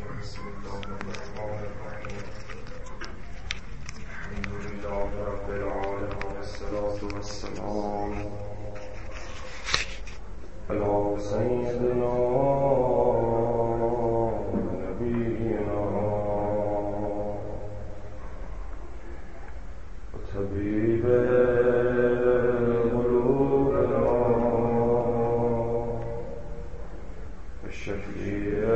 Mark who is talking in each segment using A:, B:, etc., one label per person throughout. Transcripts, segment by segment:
A: بسم الله الرحمن الرحیم. الحمد لله رب العالمین والصلاة والسلام علی سیدنا نبینا و طبیب قلوبنا و شفیع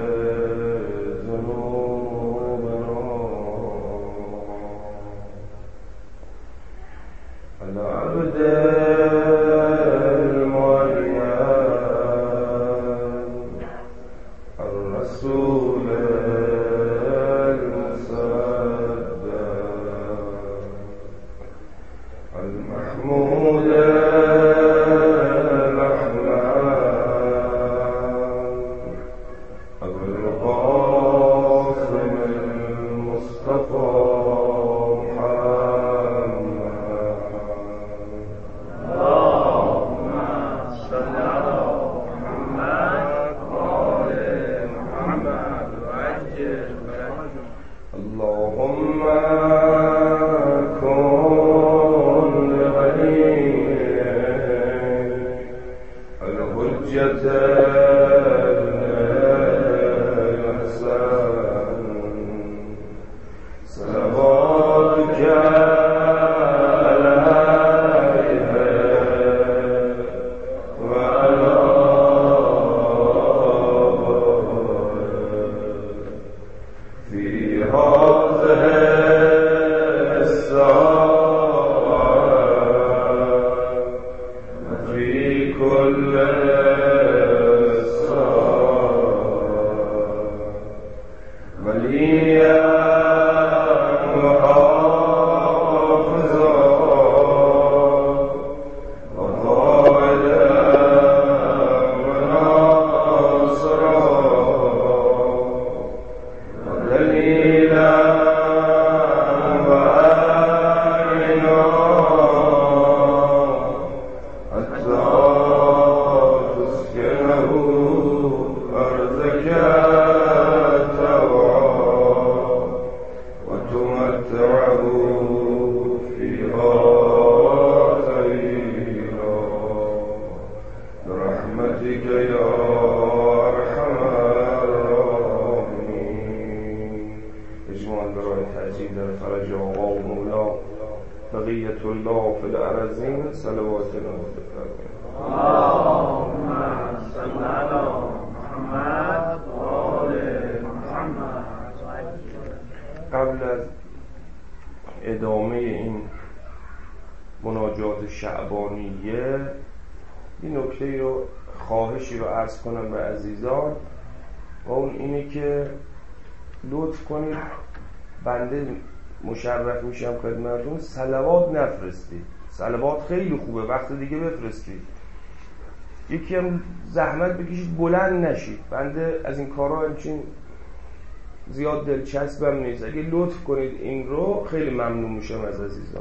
A: قبل از ادامه این مناجات شعبانیه این نکته رو خواهشی رو عرض کنم به عزیزان و اون اینه که لطف کنید بنده مشرف میشم خدمتتون صلوات نفرستید. صلوات خیلی خوبه، وقت دیگه بفرستید. یکی هم زحمت بکشید بلند نشید. بنده از این کارها همچین زیاد دلچسبم نیست. اگه لطف کنید این رو خیلی ممنون میشم از عزیزان.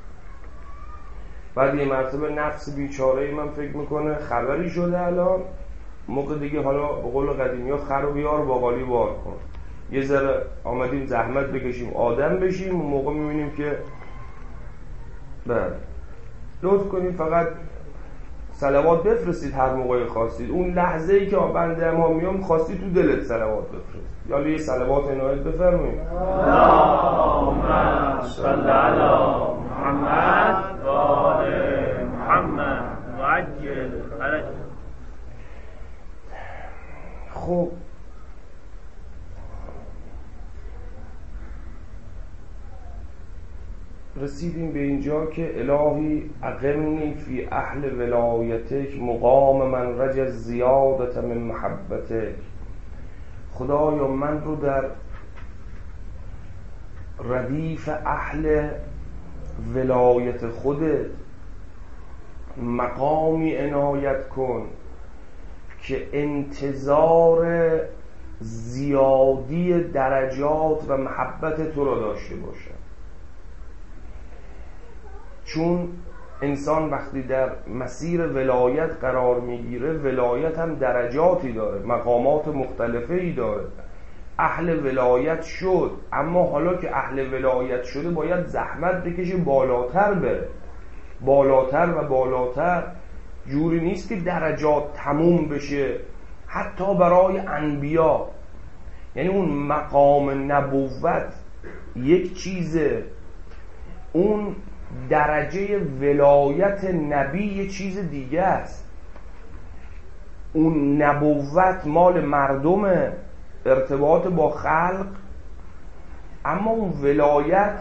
A: بعد یه مرتبه نفس بیچاره من فکر میکنه خبری شده الان موقع دیگه حالا به قول قدیمی ها خر و بیار باقالی بار کن. یه ذره آمدیم زحمت بکشیم آدم بشیم اون موقع میبینیم که بله لطف کنید فقط صلوات بفرستید هر موقع خواستید. اون لحظه ای که بنده ما میام خواستید تو دلت صلوات بفرست. یا یه صلوات عنایت بفرمایید.
B: اللهم صل علی محمد و آل محمد و عجل فرج.
A: خب رسیدیم به اینجا که الهی اقمنی فی اهل ولایتک مقام من رج زیادت من محبتک. خدایا من رو در ردیف اهل ولایت خودت مقامی عنایت کن که انتظار زیادی درجات و محبت تو را داشته باشم. چون انسان وقتی در مسیر ولایت قرار میگیره ولایت هم درجاتی داره، مقامات مختلفی داره. اهل ولایت شد، اما حالا که اهل ولایت شده باید زحمت بکشه، بالاتر بره، بالاتر و بالاتر. جوری نیست که درجات تموم بشه حتی برای انبیا. یعنی اون مقام نبوت یک چیزه، اون درجه ولایت نبی یک چیز دیگه است. اون نبوت مال مردم، ارتباط با خلق، اما اون ولایت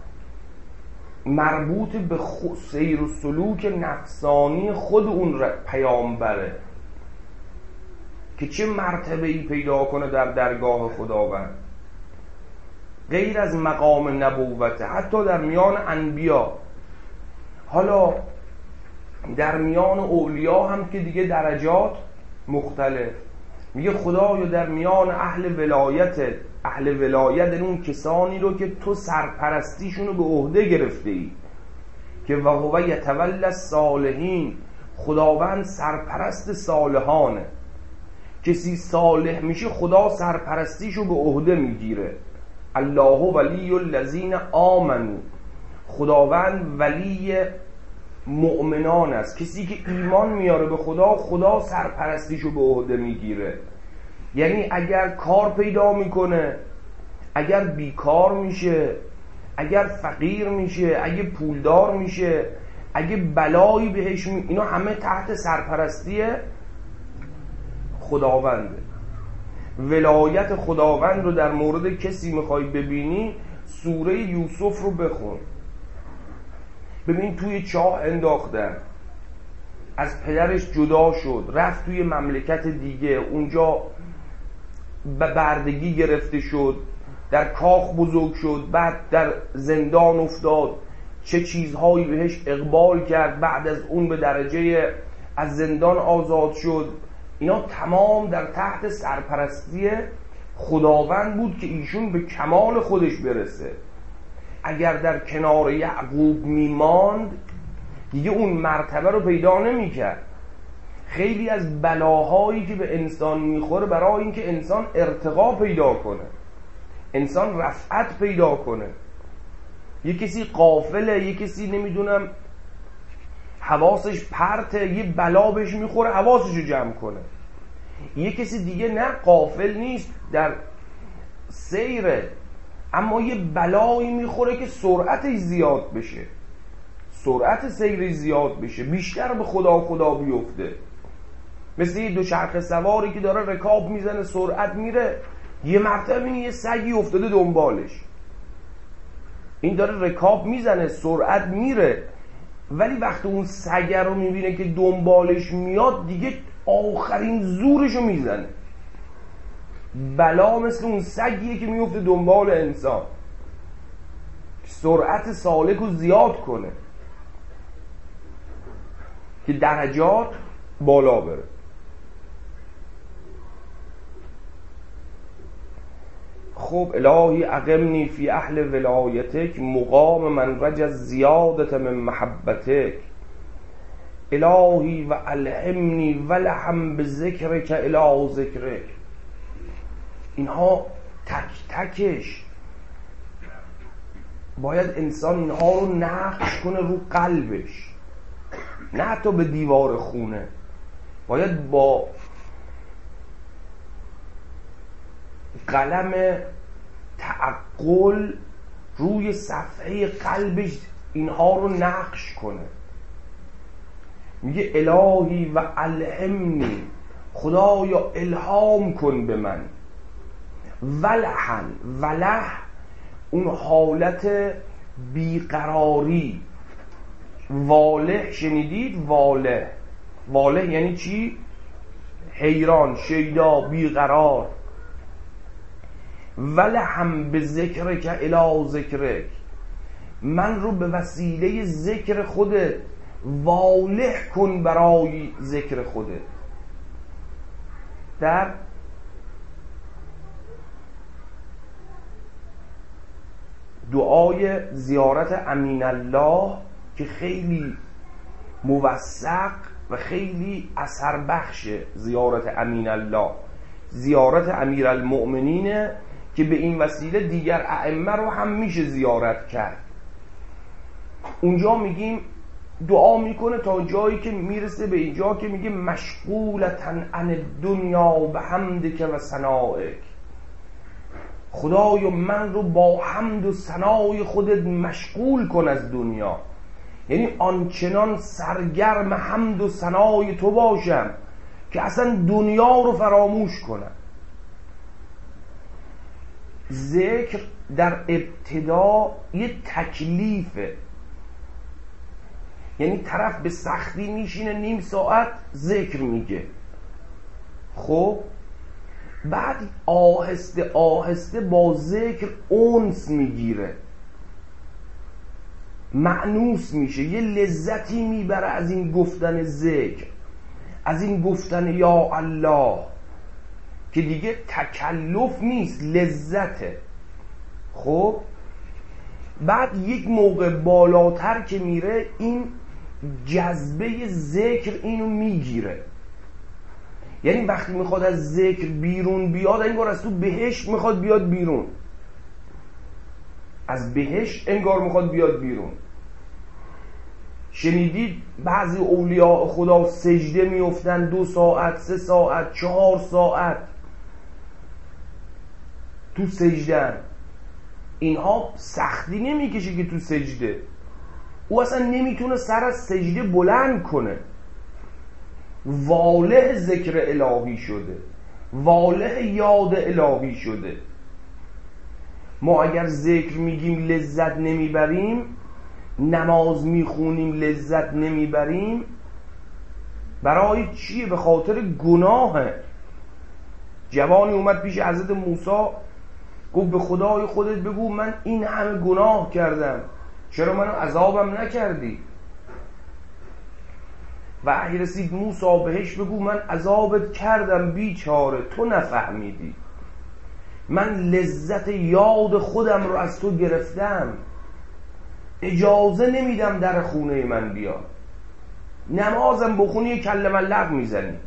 A: مربوط به سیر و سلوک نفسانی خود اون پیامبره که چه مرتبه‌ای پیدا کنه در درگاه خداوند، غیر از مقام نبوته. حتی در میان انبیا، حالا در میان اولیا هم که دیگه درجات مختلف. میگه خدایا در میان اهل ولایت اون کسانی رو که تو سرپرستیشونو به عهده گرفته ای، که و هو یتولی الصالحین، خداوند سرپرست صالحانه. کسی صالح میشه خدا سرپرستیشو به عهده میگیره. الله ولی الذین آمنوا، خداوند ولی مؤمنان است. کسی که ایمان میاره به خدا، خدا سرپرستیشو به عهده میگیره. یعنی اگر کار پیدا میکنه، اگر بیکار میشه، اگر فقیر میشه، اگه پولدار میشه، اگه بلایی بهش اینا همه تحت سرپرستی خداونده. ولایت خداوند رو در مورد کسی میخوای ببینی، سوره یوسف رو بخون. ببین توی چاه انداختن، از پدرش جدا شد، رفت توی مملکت دیگه، اونجا به بردگی گرفته شد، در کاخ بزرگ شد، بعد در زندان افتاد، چه چیزهایی بهش اقبال کرد، بعد از اون به درجه از زندان آزاد شد. اینا تمام در تحت سرپرستی خداوند بود که ایشون به کمال خودش برسه. اگر در کنار یعقوب میماند دیگه اون مرتبه رو پیدا نمی‌کرد. خیلی از بلاهایی که به انسان میخوره برای اینکه انسان ارتقا پیدا کنه، انسان رفعت پیدا کنه. یه کسی غافله، یه کسی نمیدونم حواسش پرته، یه بلا بهش میخوره حواسشو جمع کنه. یه کسی دیگه نه غافل نیست، در سیره، اما یه بلایی میخوره که سرعتش زیاد بشه، سرعت سیرش زیاد بشه، بیشتر به خدا بیفته. مثل یه دوچرخه سواری که داره رکاب میزنه، سرعت میره، یه مرتبه بینی یه سگی افتاده دنبالش. این داره رکاب میزنه، سرعت میره، ولی وقتی اون سگ رو میبینه که دنبالش میاد، دیگه آخرین زورشو میزنه. بلا مثل اون سگیه که میفته دنبال انسان، سرعت سالک رو زیاد کنه که درجات بالا بره. خب الهی اقمنی فی اهل ولایتک مقام من رجا زیادت من محبتک، الهی و الهمنی ولهم بذکرک الی ذکرک. اینها تک تکش باید انسان اینها رو نقش کنه رو قلبش، نه حتی به دیوار خونه. باید با قلم تعقل روی صفحه قلبش اینها رو نقش کنه. میگه الهی و الهمنی، خدایا الهام کن به من. ولحن، ولح اون حالت بیقراری. واله شنیدید؟ واله، واله یعنی چی؟ حیران، شیدا، بیقرار. ولهم به ذکرک الی ذکرک، من رو به وسیله ذکر خودت واله کن برای ذکر خودت. در دعای زیارت امین الله که خیلی موثق و خیلی اثر بخشه، زیارت امین الله زیارت امیرالمؤمنینه که به این وسیله دیگر ائمه رو هم میشه زیارت کرد. اونجا میگیم دعا میکنه تا جایی که میرسه به اینجا که میگه مشغولتن عن الدنیا به حمدک و ثنائک، خدایا من رو با حمد و ثنای خودت مشغول کن از دنیا، یعنی آنچنان سرگرم حمد و ثنای تو باشم که اصلا دنیا رو فراموش کنم. ذکر در ابتدا یه تکلیفه، یعنی طرف به سختی میشینه نیم ساعت ذکر میگه، خب بعد آهسته آهسته با ذکر انس میگیره، مأنوس میشه، یه لذتی میبره از این گفتن ذکر، از این گفتن یا الله، که دیگه تکلف نیست، لذته. خب بعد یک موقع بالاتر که میره این جذبه ذکر اینو میگیره، یعنی وقتی میخواد از ذکر بیرون بیاد انگار از تو بهشت میخواد بیاد بیرون، از بهشت انگار میخواد بیاد بیرون. شنیدید بعضی اولیاء خدا سجده میافتن 2 ساعت 3 ساعت 4 ساعت تو سجدن، اینها سختی نمیکشه که تو سجده، او اصلا نمیتونه سر از سجده بلند کنه، واله ذکر الهی شده، واله یاد الهی شده. ما اگر ذکر میگیم لذت نمیبریم، نماز میخونیم لذت نمیبریم، برای چیه؟ به خاطر گناهه. جوانی اومد پیش حضرت موسی گفت به خدای خودت بگو من این همه گناه کردم، چرا منو عذابم نکردی؟ وحی رسید موسی بهش بگو من عذابت کردم بیچاره، تو نفهمیدی، من لذت یاد خودم رو از تو گرفتم، اجازه نمیدم در خونه من بیا، نمازم بخونی یه کلمه لغو میزنی.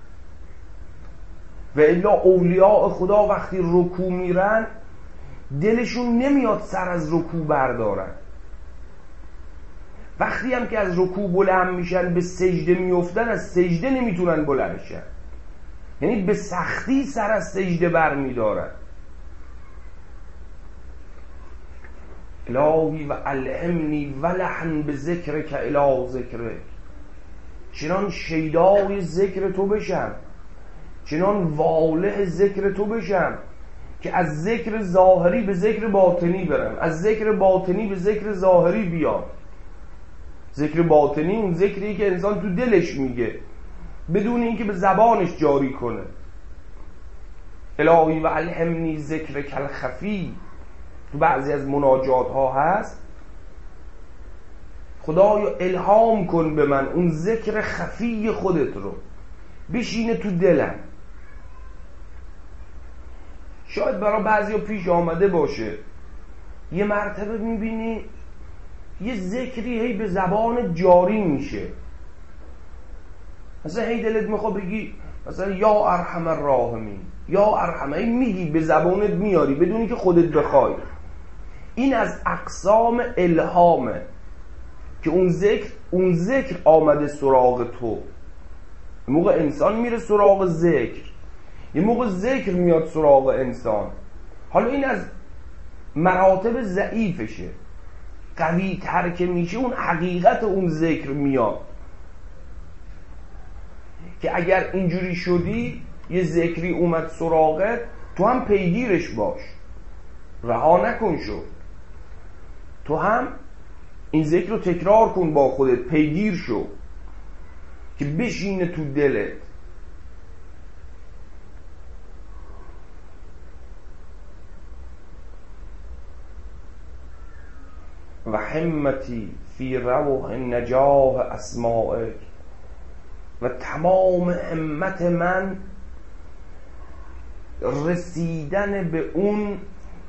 A: و الا اولیاء خدا وقتی رکوع میرن دلشون نمیاد سر از رکوع بردارن، وقتی هم که از رکوع بلند میشن به سجده میفتن از سجده نمیتونن بلند شن، یعنی به سختی سر از سجده بر میدارن. الهی و الهمنی ولحن به ذکرک الی ذکرک، چنان شیدای ذکر تو بشم، چنان واله ذکر تو بشم که از ذکر ظاهری به ذکر باطنی برم، از ذکر باطنی به ذکر ظاهری بیام. ذکر باطنی اون ذکری که انسان تو دلش میگه بدون اینکه به زبانش جاری کنه. الهی و الهمنی ذکرک الخفی تو بعضی از مناجات ها هست، خدایا الهام کن به من اون ذکر خفی خودت رو بشینه تو دلم. شاید برای بعضی پیش آمده باشه یه مرتبه میبینی یه ذکری هی به زبان جاری میشه، مثلا هی دلت میخواد بگی مثلا یا ارحم الراحمین، یا ارحم، این میگی به زبانت میاری بدونی که خودت بخوای. این از اقسام الهامه که اون ذکر آمده سراغ تو. یه موقع انسان میره سراغ ذکر، یه موقع ذکر میاد سراغ انسان. حالا این از مراتب ضعیفشه، قوی تر که میشه اون حقیقت اون ذکر میاد که اگر اینجوری شدی یه ذکری اومد سراغت تو هم پیگیرش باش، رها نکن شو، تو هم این ذکر رو تکرار کن با خودت، پیگیر شو که بشینه تو دلت. و همتی فی روح نجاح اسمائک، و تمام همت من رسیدن به اون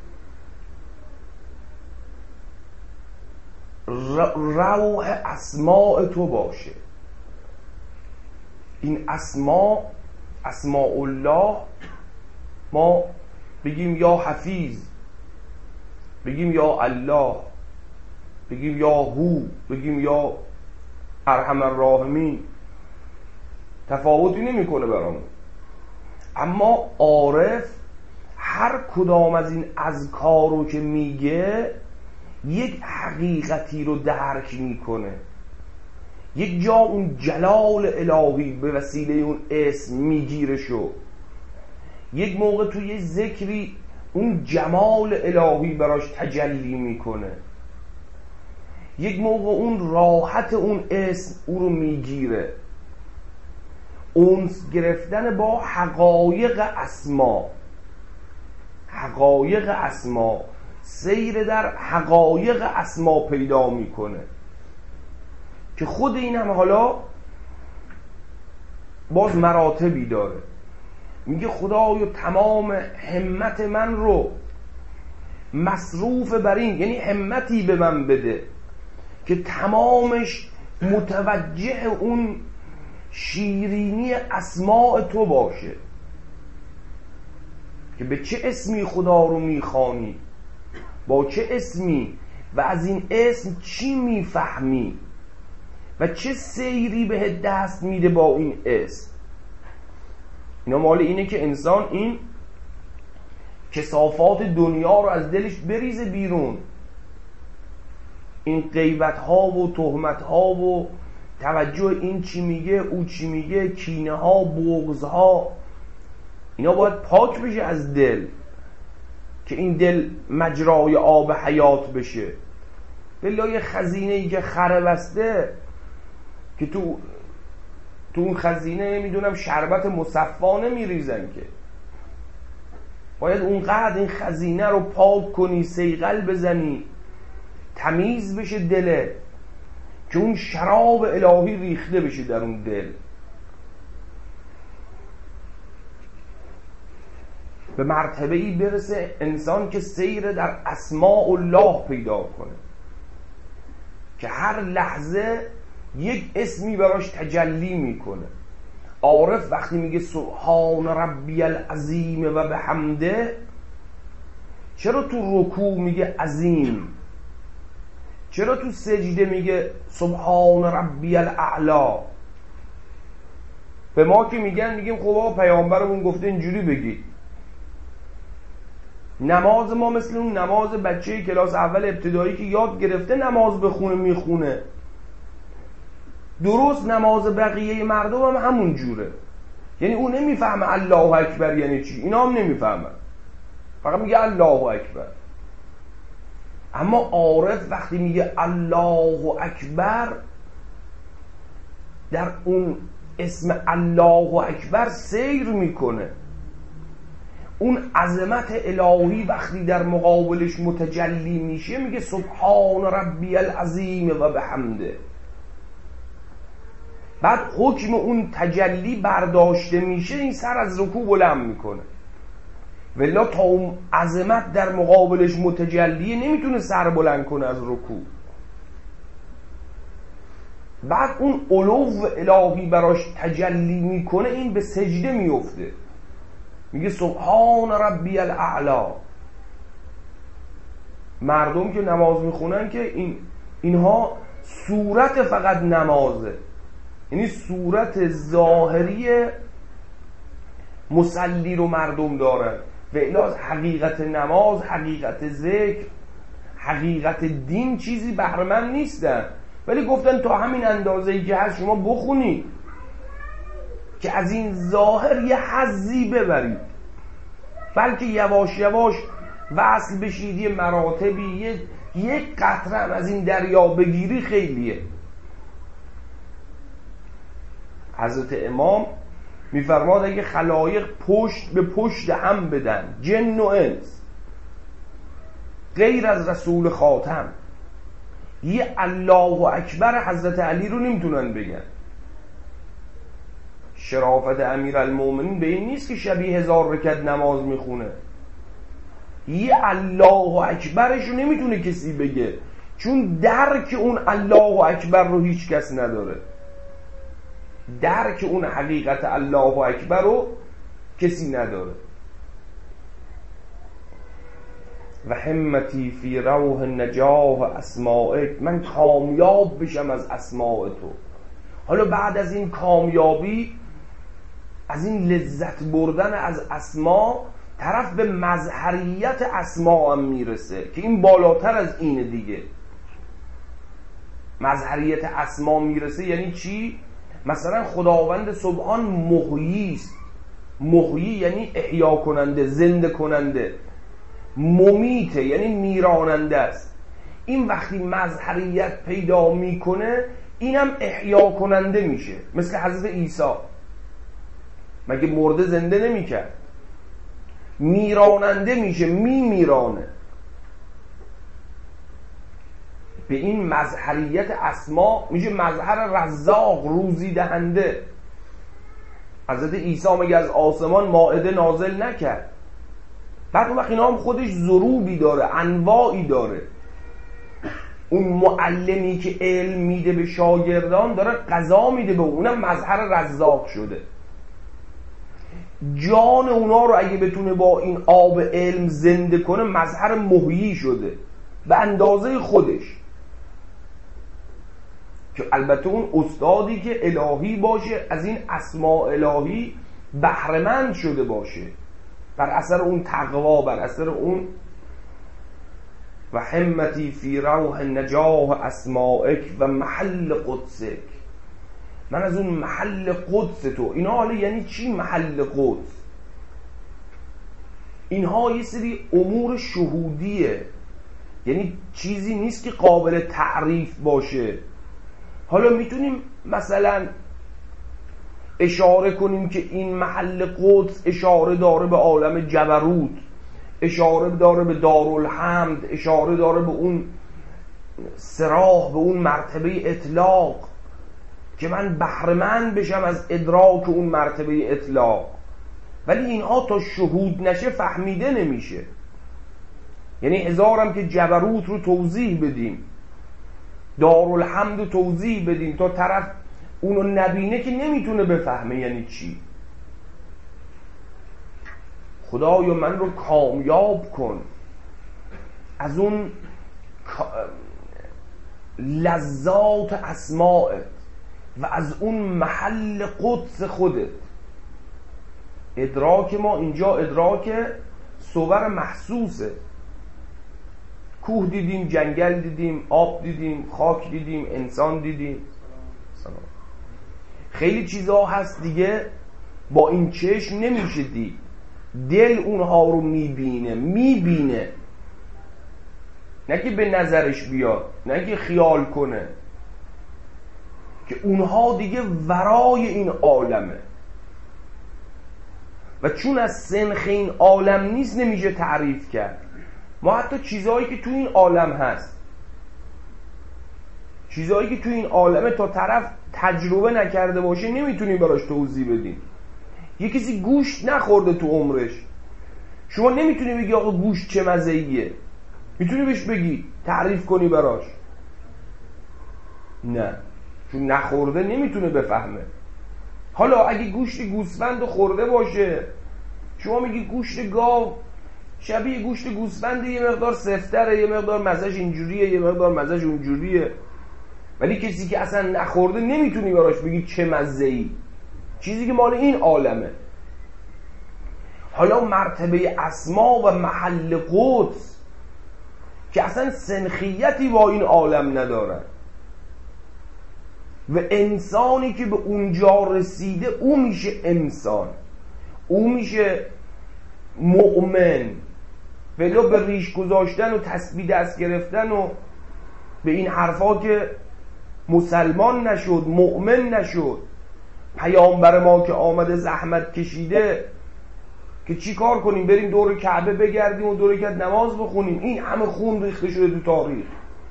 A: روح اسماء تو باشه. این اسماء الله ما بگیم یا حفیظ، بگیم یا الله، بگیم یا هو، بگیم یا ارحم الراحمین، تفاوتی نمیکنه برامون. اما عارف هر کدام از این اذکار رو که میگه یک حقیقتی رو درک میکنه. یک جا اون جلال الهی به وسیله اون اسم میگیرشو، یک موقع توی ذکری اون جمال الهی براش تجلی میکنه، یک موقع اون راحت اون اسم او رو میگیره. اونس گرفتن با حقایق اسما، حقایق اسما، سیر در حقایق اسما پیدا میکنه که خود این هم حالا باز مراتبی داره. میگه خدایا تمام همت من رو مصروف بر این، یعنی همتی به من بده که تمامش متوجه اون شیرینی اسماء تو باشه، که به چه اسمی خدا رو میخوانی، با چه اسمی و از این اسم چی میفهمی و چه سیری به دست میده با این اسم. اینا مال اینه که انسان این کثافات دنیا رو از دلش بریزه بیرون، این غیبت ها و تهمت ها و توجه این چی میگه او چی میگه، کینه ها، بغض ها، اینا باید پاک بشه از دل که این دل مجرای آب حیات بشه. بالله یه خزینه ای که خره بسته که تو اون خزینه نمیدونم شربت مصفا نمیریزن، که باید اونقدر این خزینه رو پاک کنی، صیقل بزنی، تمیز بشه دله که اون شراب الهی ریخته بشه در اون دل. به مرتبه ای برسه انسان که سیر در اسماء الله پیدا کنه، که هر لحظه یک اسمی براش تجلی میکنه. عارف وقتی میگه سبحان ربی العظیم و بحمده، چرا تو رکوع میگه عظیم؟ چرا تو سجده میگه سبحان ربی الاعلا؟ به ما که میگیم خب پیامبرمون گفته اینجوری بگید. نماز ما مثل اون نماز بچه کلاس اول ابتدایی که یاد گرفته نماز بخونه میخونه، درست نماز بقیه مردم هم همون جوره. یعنی اون نمیفهمه الله اکبر یعنی چی، اینا هم نمیفهمن، فقط میگه الله اکبر. اما عارف وقتی میگه الله اکبر، در اون اسم الله اکبر سیر میکنه. اون عظمت الهی وقتی در مقابلش متجلی میشه میگه سبحان ربی العظیم و بحمده. بعد حکم اون تجلی برداشته میشه، این سر از رکوع بلند میکنه. ولی تا اون عظمت در مقابلش متجلیه نمیتونه سر بلند کنه از رکوع. بعد اون علو الهی براش تجلی میکنه، این به سجده میفته، میگه سبحان ربی الاعلا. مردم که نماز میخونن که اینها صورت فقط نمازه، یعنی صورت ظاهری مصلی رو مردم دارن، و الا حقیقت نماز، حقیقت ذکر، حقیقت دین چیزی بهره‌مند نیستن. ولی گفتن تا همین اندازه‌ای که هست شما بخونید که از این ظاهر یه حظی ببرید، بلکه یواش یواش وصل بشید یه مراتبی، یک قطره از این دریا بگیری خیلیه. حضرت امام میفرماد اگه خلایق پشت به پشت هم بدن، جن و انس، غیر از رسول خاتم، یه الله اکبر حضرت علی رو نمیتونن بگن. شرافت امیرالمومنین به این نیست که شبیه 1000 رکعت نماز میخونه، یه الله اکبرش رو نمیتونه کسی بگه، چون درک اون الله اکبر رو هیچ کس نداره. درک اون حقیقت الله اکبر رو کسی نداره. و همتی فی روح نجاح اسمائک، من کامیاب بشم از اسماء تو. حالا بعد از این کامیابی، از این لذت بردن از اسما، طرف به مظهریت اسما هم میرسه که این بالاتر از اینه دیگه. مظهریت اسما میرسه یعنی چی؟ مثلا خداوند سبحان محیی است. محیی یعنی احیا کننده، زنده کننده. ممیته یعنی میراننده است. این وقتی مظهریت پیدا میکنه، اینم احیا کننده میشه. مثل حضرت عیسی، مگه مرده زنده نمیکرد؟ میراننده میشه، میرانه. به این مظهریت اسما میشه مظهر رزاق، روزی دهنده. حضرت عیسی مگه از آسمان مائده نازل نکرد؟ بعد اون وقت اینا هم خودش ضروبی داره، انواعی داره. اون معلمی که علم میده به شاگردان داره غذا میده به اونم مظهر رزاق شده. جان اونا رو اگه بتونه با این آب علم زنده کنه، مظهر محیی شده به اندازه خودش. که البته اون استادی که الهی باشه، از این اسماء الهی بهره‌مند شده باشه، بر اثر اون تقوا، بر اثر اون و همتی فی روح نجاح اسمائک و محل قدسک، من از اون محل قدس تو. اینا حالا یعنی چی محل قدس؟ اینها یه سری امور شهودیه، یعنی چیزی نیست که قابل تعریف باشه. حالا میتونیم مثلا اشاره کنیم که این محل قدس اشاره داره به عالم جبروت، اشاره داره به دارالحمد، اشاره داره به اون سراح، به اون مرتبه اطلاق، که من بهره‌مند بشم از ادراک اون مرتبه اطلاق. ولی اینها تا شهود نشه فهمیده نمیشه. یعنی هزارم که جبروت رو توضیح بدیم، دارالحمد رو توضیح بدیم، تا طرف اونو نبینه که نمیتونه بفهمه یعنی چی. خدایا من رو کامیاب کن از اون لذات اسمائت و از اون محل قدس خودت. ادراک ما اینجا ادراک صور محسوسه. کوه دیدیم، جنگل دیدیم، آب دیدیم، خاک دیدیم، انسان دیدیم. خیلی چیزها هست دیگه با این چشم نمیشه دید. دل اونها رو میبینه، نه که به نظرش بیاد، نه که خیال کنه، که اونها دیگه ورای این عالمه. و چون از سنخ این عالم نیست نمیشه تعریف کرد. ما حتی چیزهایی که تو این عالم هست، چیزهایی که تو این عالمه تا طرف تجربه نکرده باشه نمیتونیم براش توضیح بدیم. یه کسی گوشت نخورده تو عمرش، شما نمیتونی بگی آقا گوشت چه مزه‌ایه. میتونی بهش بگی، تعریف کنی براش؟ نه، چون نخورده نمیتونه بفهمه. حالا اگه گوشت گوسفند خورده باشه، شما میگی گوشت گاو شبیه گوشت گوسفند، یه مقدار سفتره، یه مقدار مزهش اینجوریه، یه مقدار مزهش اونجوریه. ولی کسی که اصلا نخورده نمیتونی براش بگی چه مزه‌ای، چیزی که مال این عالمه. حالا مرتبه اسما و محل قدس که اصلا سنخیتی با این عالم ندارن، و انسانی که به اونجا رسیده او میشه انسان، او میشه مؤمن. ولی به ریش گذاشتن و تسبیح دست گرفتن و به این حرفا که مسلمان نشد، مؤمن نشد. پیامبر ما که آمده زحمت کشیده که چی کار کنیم؟ بریم دور کعبه بگردیم و دور رکعت نماز بخونیم؟ این همه خون ریخته شده تو تاریخ.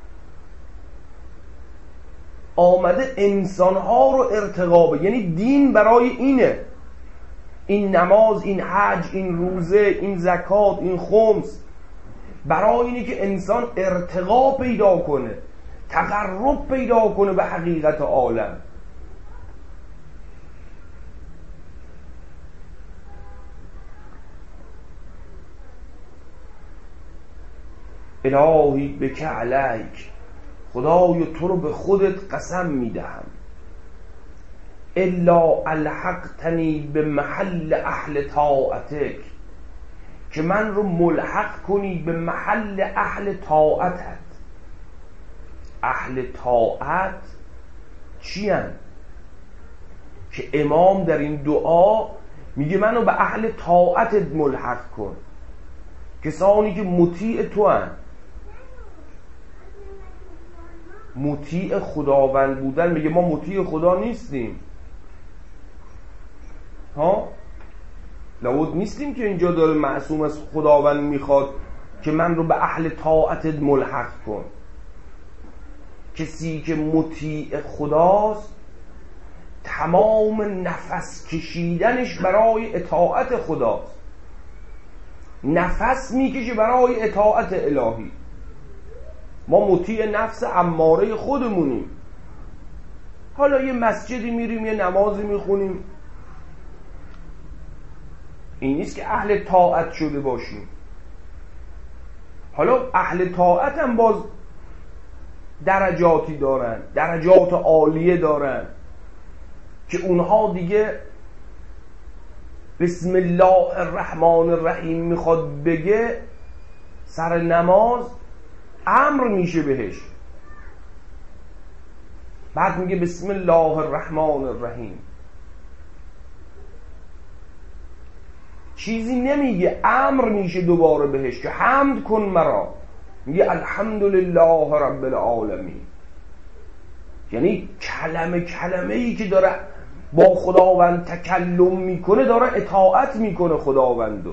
A: آمده انسانها رو ارتقا، یعنی دین برای اینه. این نماز، این حج، این روزه، این زکات، این خمس، برای اینه که انسان ارتقا پیدا کنه، تقرب پیدا کنه به حقیقت عالم. الهی بک علیک، خدای تو رو به خودت قسم میدهم، الا الحقتنی به محل اهل طاعتک، که من رو ملحق کنی به محل اهل طاعتت. اهل طاعت چی هن؟ که امام در این دعا میگه منو به اهل طاعتت ملحق کن، کسانی که مطیع تو هن. مطیع خداوند بودن، میگه ما مطیع خدا نیستیم ها، لابد نیستیم که اینجا داره معصوم از خداوند میخواد که من رو به اهل طاعتت ملحق کن. کسی که مطیع خداست تمام نفس کشیدنش برای اطاعت خداست، نفس میکشه برای اطاعت الهی. ما مطیع نفس اماره خودمونیم. حالا یه مسجدی میریم، یه نمازی میخونیم، این نیست که اهل طاعت شده باشیم. حالا اهل طاعت هم باز درجاتی دارن، درجات عالیه دارن که اونها دیگه بسم الله الرحمن الرحیم میخواد بگه، سر نماز امر میشه بهش، بعد میگه بسم الله الرحمن الرحیم، چیزی نمیگه، امر میشه دوباره بهش که حمد کن مرا، میگه الحمدلله رب العالمین. یعنی کلمه ای که داره با خداوند تکلم میکنه داره اطاعت میکنه خداوندو.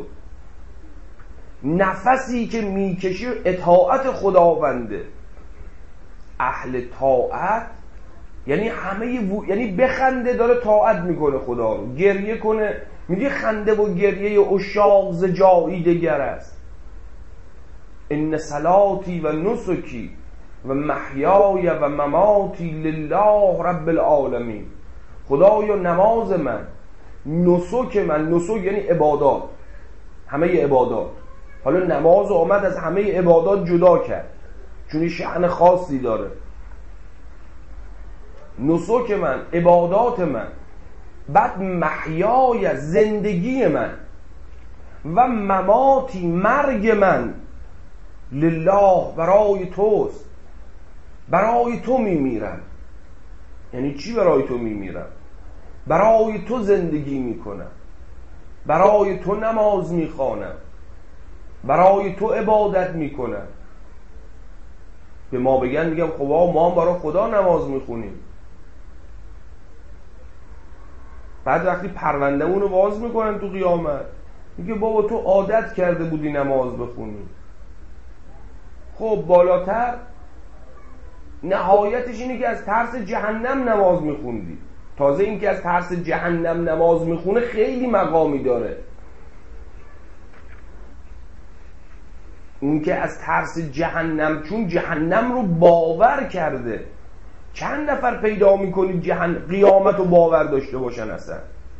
A: نفسی که میکشه اطاعت خداونده. اهل طاعت یعنی یعنی بخنده داره طاعت میکنه خدا رو، گریه کنه، میگه خنده و گریه عشاق ز جایی دگر است. ان صلاتی و نسکی و محیای و مماتی لله رب العالمین. خدایا نماز من، نسک من، نسک یعنی عبادات، همه عبادات. حالا نماز آمد از همه عبادات جدا کرد چون شأن خاصی داره. نسک من، عبادات من، بعد محیای زندگی من و مماتی مرگ من لله برای توست، برای تو میمیرم. یعنی چی برای تو میمیرم؟ برای تو زندگی میکنم، برای تو نماز میخوانم، برای تو عبادت میکنم. به ما بگن میگم خب ما هم برای خدا نماز میخونیم. بعد وقتی پرونده‌مون رو باز میکنن تو قیامت میگه بابا تو عادت کرده بودی نماز بخونی. خب بالاتر نهایتش اینه که از ترس جهنم نماز میخوندی. تازه این که از ترس جهنم نماز میخونه خیلی مقامی داره. اون که از ترس جهنم، چون جهنم رو باور کرده. چند نفر پیدا میکنید قیامت رو باور داشته باشن اصلا؟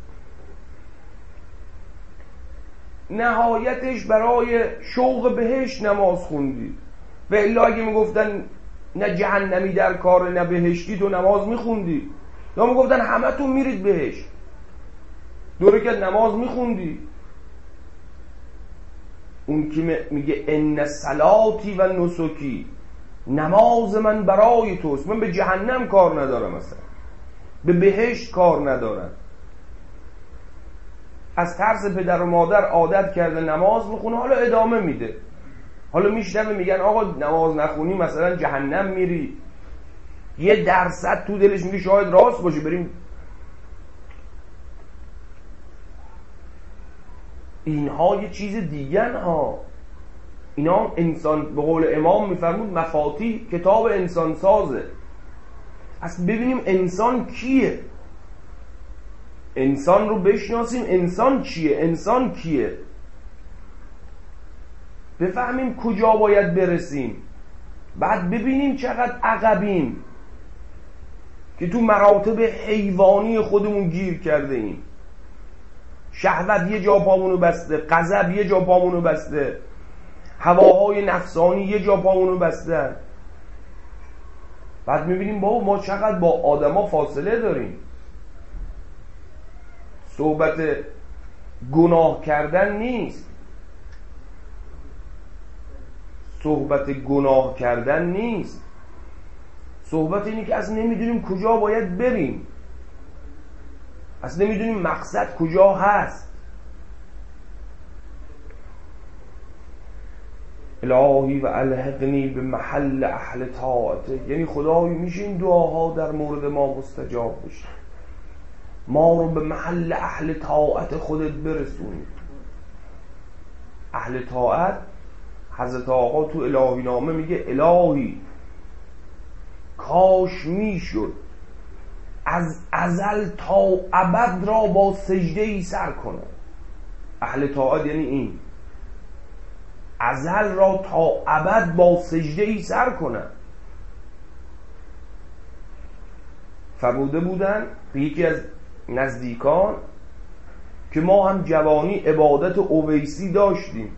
A: نهایتش برای شوق بهشت نماز خوندی. و الا اگه میگفتن نه جهنمی در کار نه بهشتی تو نماز میخوندی، یا میگفتن همه تو میرید بهشت، دوره که نماز میخوندی. اون که میگه ان صلاتی و نسکی، نماز من برای توست، من به جهنم کار ندارم، مثلا به بهشت کار ندارم. از ترس پدر و مادر عادت کرده نماز بخونه، حالا ادامه میده. حالا میشنوه میگن آقا نماز نخونی مثلا جهنم میری. 1% تو دلش میگه شاید راست باشه، بریم. اینها یه چیز دیگه ها. اینا انسان، به قول امام میفرمود مفاتیح کتاب انسان سازه. اصلا ببینیم انسان کیه، انسان رو بشناسیم. انسان چیه؟ انسان کیه؟ بفهمیم کجا باید برسیم. بعد ببینیم چقدر عقبیم که تو مراتب حیوانی خودمون گیر کرده ایم. شهوت یه جا پامونو بسته، غضب یه جا پامونو بسته، هواهای نفسانی یه جا پامونو بستن. بعد میبینیم بابا ما چقدر با آدما فاصله داریم. صحبت گناه کردن نیست، صحبت گناه کردن نیست، صحبت اینه که اصلا نمیدونیم کجا باید بریم، اصلا نمیدونیم مقصد کجا هست. الهی و الحقنی به محل اهل طاعته، یعنی خدای میشه این دعاها در مورد ما مستجاب بشه، ما رو به محل اهل طاعت خودت برسونی. اهل طاعت حضرت آقا تو الهی نامه میگه الهی کاش میشد از ازل تا ابد را با سجده ای سر کنه. اهل طاعت یعنی این، ازل را تا ابد با سجده ای سر کنه. فرموده بودن به یکی از نزدیکان که ما هم جوانی عبادت اویسی داشتیم.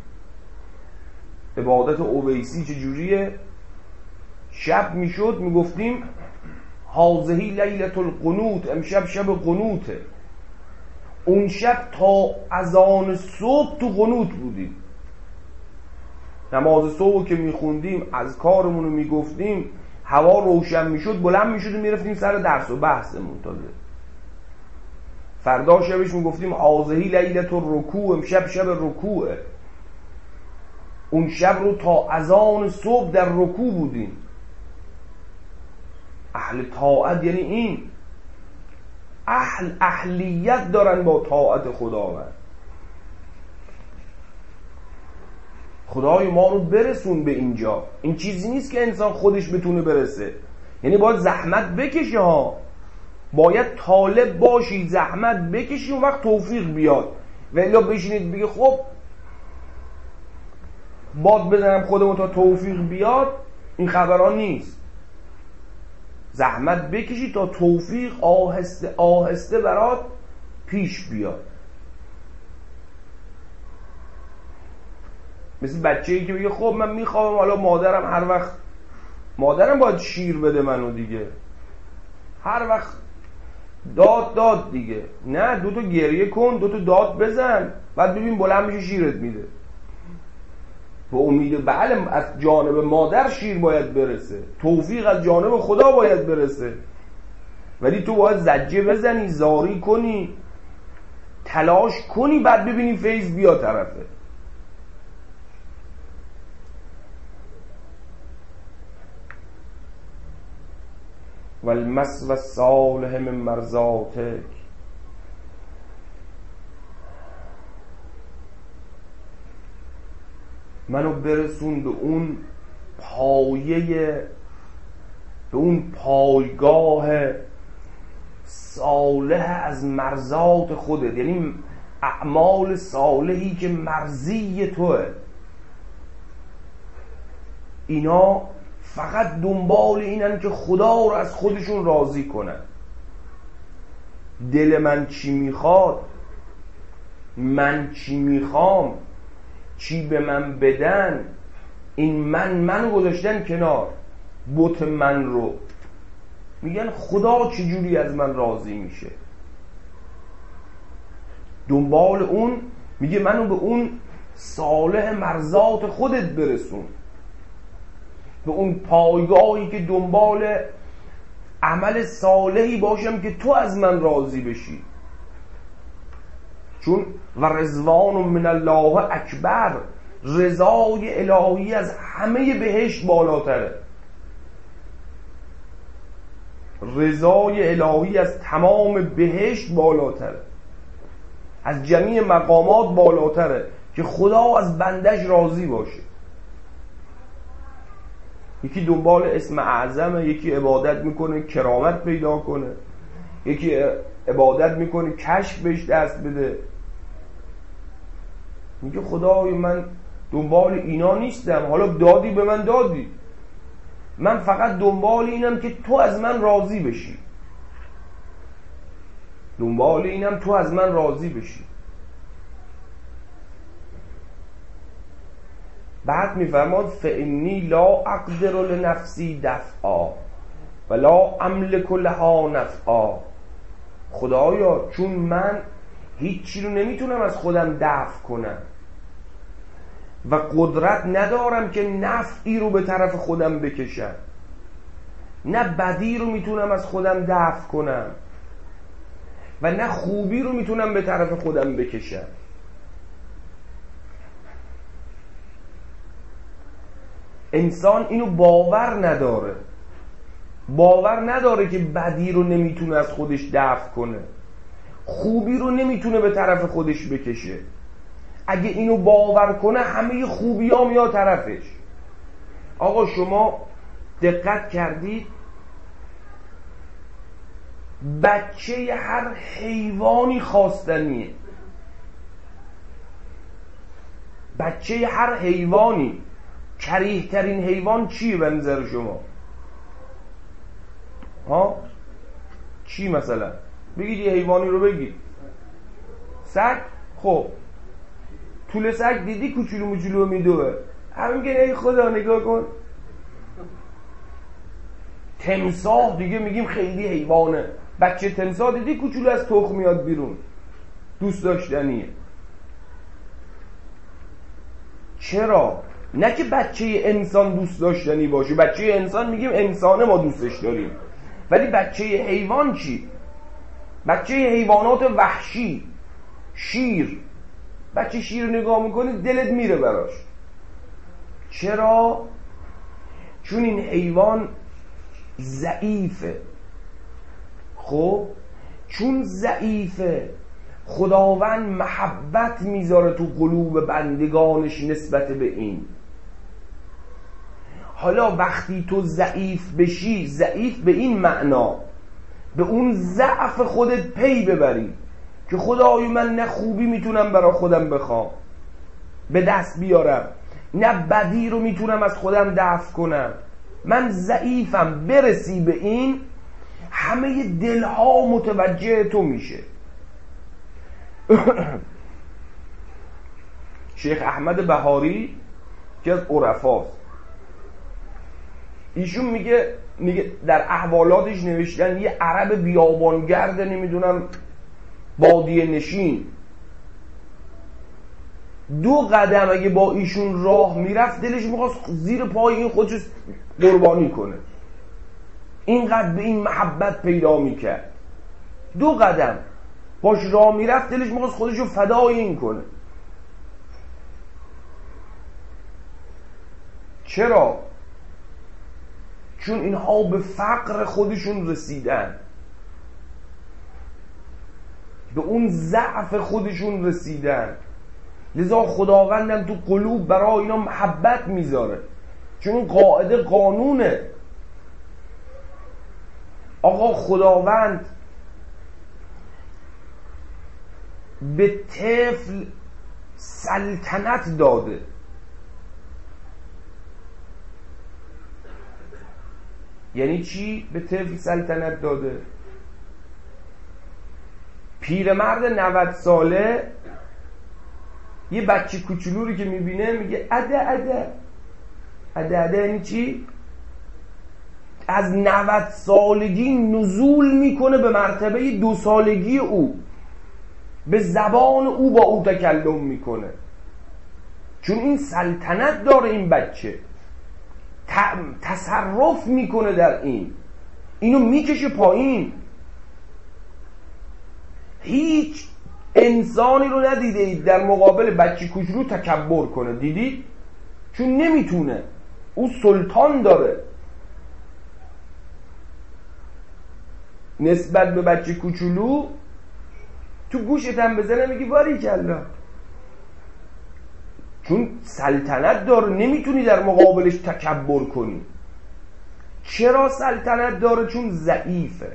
A: عبادت اویسی چجوریه؟ شب میشد میگفتیم هازهی لیلت القنوت، امشب شب قنوته. اون شب تا اذان صبح تو قنوت بودیم، نماز صبح که میخوندیم از کارمون رو میگفتیم، هوا روشن میشد بلند میشدیم میرفتیم سر درس و بحثمون. تازه فردا شبش میگفتیم هازهی لیلت الرکوع، امشب شب رکوعه. اون شب رو تا اذان صبح در رکوع بودیم. اهل طاعت یعنی این، اهلیت دارن با طاعت خداوند. خدای ما رو برسون به اینجا. این چیزی نیست که انسان خودش بتونه برسه، یعنی باید زحمت بکشه ها، باید طالب باشی، زحمت بکشی، اون وقت توفیق بیاد. و الا بشینید بگه خب باد بزنم خودمون تا توفیق بیاد، این خبران نیست. زحمت بکشی تا توفیق آهسته آهسته برات پیش بیاد. مثل بچه‌ای که بگه خب من میخوام حالا مادرم هر وقت، مادرم باید شیر بده منو دیگه، هر وقت داد دیگه، نه دوتا گریه کن، دوتا داد بزن، بعد ببین بلند میشه شیرت میده. به امید بله از جانب مادر شیر باید برسه، توفیق از جانب خدا باید برسه، ولی تو باید زجه بزنی، زاری کنی، تلاش کنی، بعد ببینی فیض بیا طرفه. والمثوى الصالح من مرضاتک، منو برسون به اون پایه، به اون پایگاه صالح از مرضات خودت، یعنی اعمال صالحی که مرضی توه. اینا فقط دنبال اینن که خدا رو از خودشون راضی کنن. دل من چی میخواد، من چی میخوام، چی به من بدن، این منو گذاشتن کنار، بت من رو میگن خدا چجوری از من راضی میشه. دنبال اون میگه منو به اون صالح مرضات خودت برسون، به اون پایگاهی که دنبال عمل صالحی باشم که تو از من راضی بشی. چون و رضوان من الله اکبر، رضای الهی از همه بهشت بالاتره، رضای الهی از تمام بهشت بالاتره، از جمیع مقامات بالاتره که خدا از بندش راضی باشه. یکی دنبال اسم اعظمه، یکی عبادت میکنه کرامت پیدا کنه، یکی عبادت میکنه کشف بهش دست بده. میگه خدای من دنبال اینا نیستم، حالا دادی به من دادی، من فقط دنبال اینم که تو از من راضی بشی، دنبال اینم تو از من راضی بشی. بعد میفرماد فانی لا اقدر لنفسی دفعا ولا املک لها نفعا. خدایا چون من هیچی رو نمیتونم از خودم دفع کنم و قدرت ندارم که نفعی رو به طرف خودم بکشم، نه بدی رو میتونم از خودم دفع کنم و نه خوبی رو میتونم به طرف خودم بکشم. انسان اینو باور نداره که بدی رو نمیتونه از خودش دفع کنه، خوبی رو نمیتونه به طرف خودش بکشه. اگه اینو باور کنه همه خوبی ها میاد طرفش. آقا شما دقت کردید بچه هر حیوانی خواستنیه، بچه هر حیوانی. کریه ترین حیوان چیه به نظر شما؟ چی مثلا؟ بگید یه حیوانی رو بگید. سگ. خب طول سگ دیدی کوچولو موچولو میدوه، همین میگه ای خدا نگاه کن. تمساح دیگه میگیم خیلی حیوانه، بچه تمساح دیدی کوچولو از تخم میاد بیرون، دوست داشتنیه. چرا؟ نه که بچه انسان دوست داشتنی باشه، بچه انسان میگیم انسانه ما دوستش داریم، ولی بچه حیوان چی؟ بچه حیوانات وحشی، شیر، بچه شیر نگاه میکنی دلت میره براش. چرا؟ چون این حیوان ضعیفه. خب چون ضعیفه خداوند محبت میذاره تو قلوب بندگانش نسبت به این. حالا وقتی تو ضعیف بشی، ضعیف به این معنا به اون ضعف خودت پی ببری که خدای من نه خوبی میتونم برای خودم بخوام به دست بیارم، نه بدی رو میتونم از خودم دفع کنم، من ضعیفم. برسی به این همه دلها متوجه تو میشه. شیخ احمد بهاری که از عرفاست، ایشون میگه در احوالاتش نوشتن یه عرب بیابانگرد نمیدونم بادیه نشین 2 قدم اگه با ایشون راه میرفت دلش میخواست زیر پای این خودش قربانی کنه، اینقدر به این محبت پیدا میکرد. 2 قدم باش راه میرفت دلش میخواست خودشو فدای این کنه. چرا؟ چون اینها به فقر خودشون رسیدن، به اون ضعف خودشون رسیدن، لذا خداوندم تو قلوب برای اینا محبت میذاره. چون قاعده قانونه. آقا خداوند به طفل سلطنت داده، یعنی چی به طفل سلطنت داده؟ پیرمرد 90 ساله یه بچه کوچولو رو که میبینه میگه اده یعنی چی؟ از 90 سالگی نزول میکنه به مرتبه 2 سالگی او، به زبان او با او تکلم میکنه، چون این سلطنت داره. این بچه تصرف میکنه در اینو میکشه پایین. هیچ انسانی رو ندیده اید در مقابل بچه کوچولو تکبر کنه؟ دیدید؟ چون نمیتونه، او سلطان داره. نسبت به بچه کوچولو تو گوشت هم بزنه میگی باریکلا، چون سلطنت داره، نمیتونی در مقابلش تکبر کنی. چرا سلطنت داره؟ چون ضعیفه،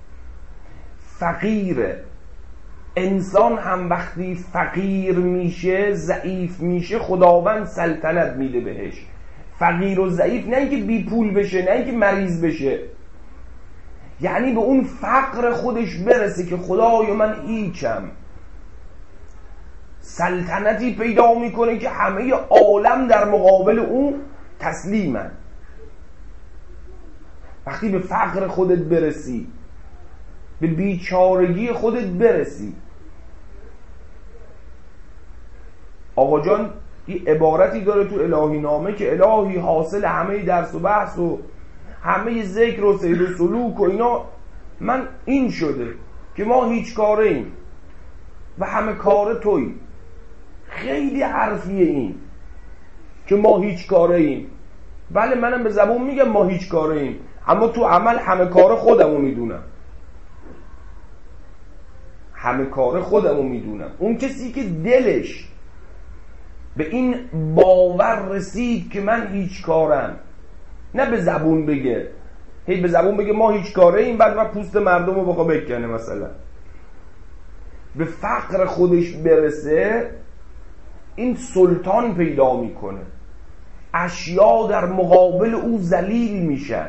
A: فقیره. انسان هم وقتی فقیر میشه، ضعیف میشه، خداوند سلطنت میده بهش. فقیر و ضعیف نه اینکه بی پول بشه، نه اینکه مریض بشه، یعنی به اون فقر خودش برسه که خدای من هیچم. سلطنتی پیدا میکنه که همه عالم در مقابل اون تسلیمن. وقتی به فقر خودت برسی، به بیچارگی خودت برسی. آقا جان یه عبارتی داره تو الهی نامه که الهی حاصل همه درس و بحث و همه ذکر و سیر و سلوک و اینا من این شده که ما هیچ کاره ایم و همه کاره تویی. خیلی حرفیه این که ما هیچ کاره ایم. بله منم به زبون میگم ما هیچ کاره ایم، اما تو عمل همه کاره خودمو میدونم. همه کاره خودمو میدونم. اون کسی که دلش به این باور رسید که من هیچ کارم، نه به زبون بگه، هی به زبون بگه ما هیچ کاره ایم بعد من پوست مردم رو بخوا بکنه، مثلا به فقر خودش برسه، این سلطان پیدا میکنه. اشیا در مقابل او ذلیل میشن.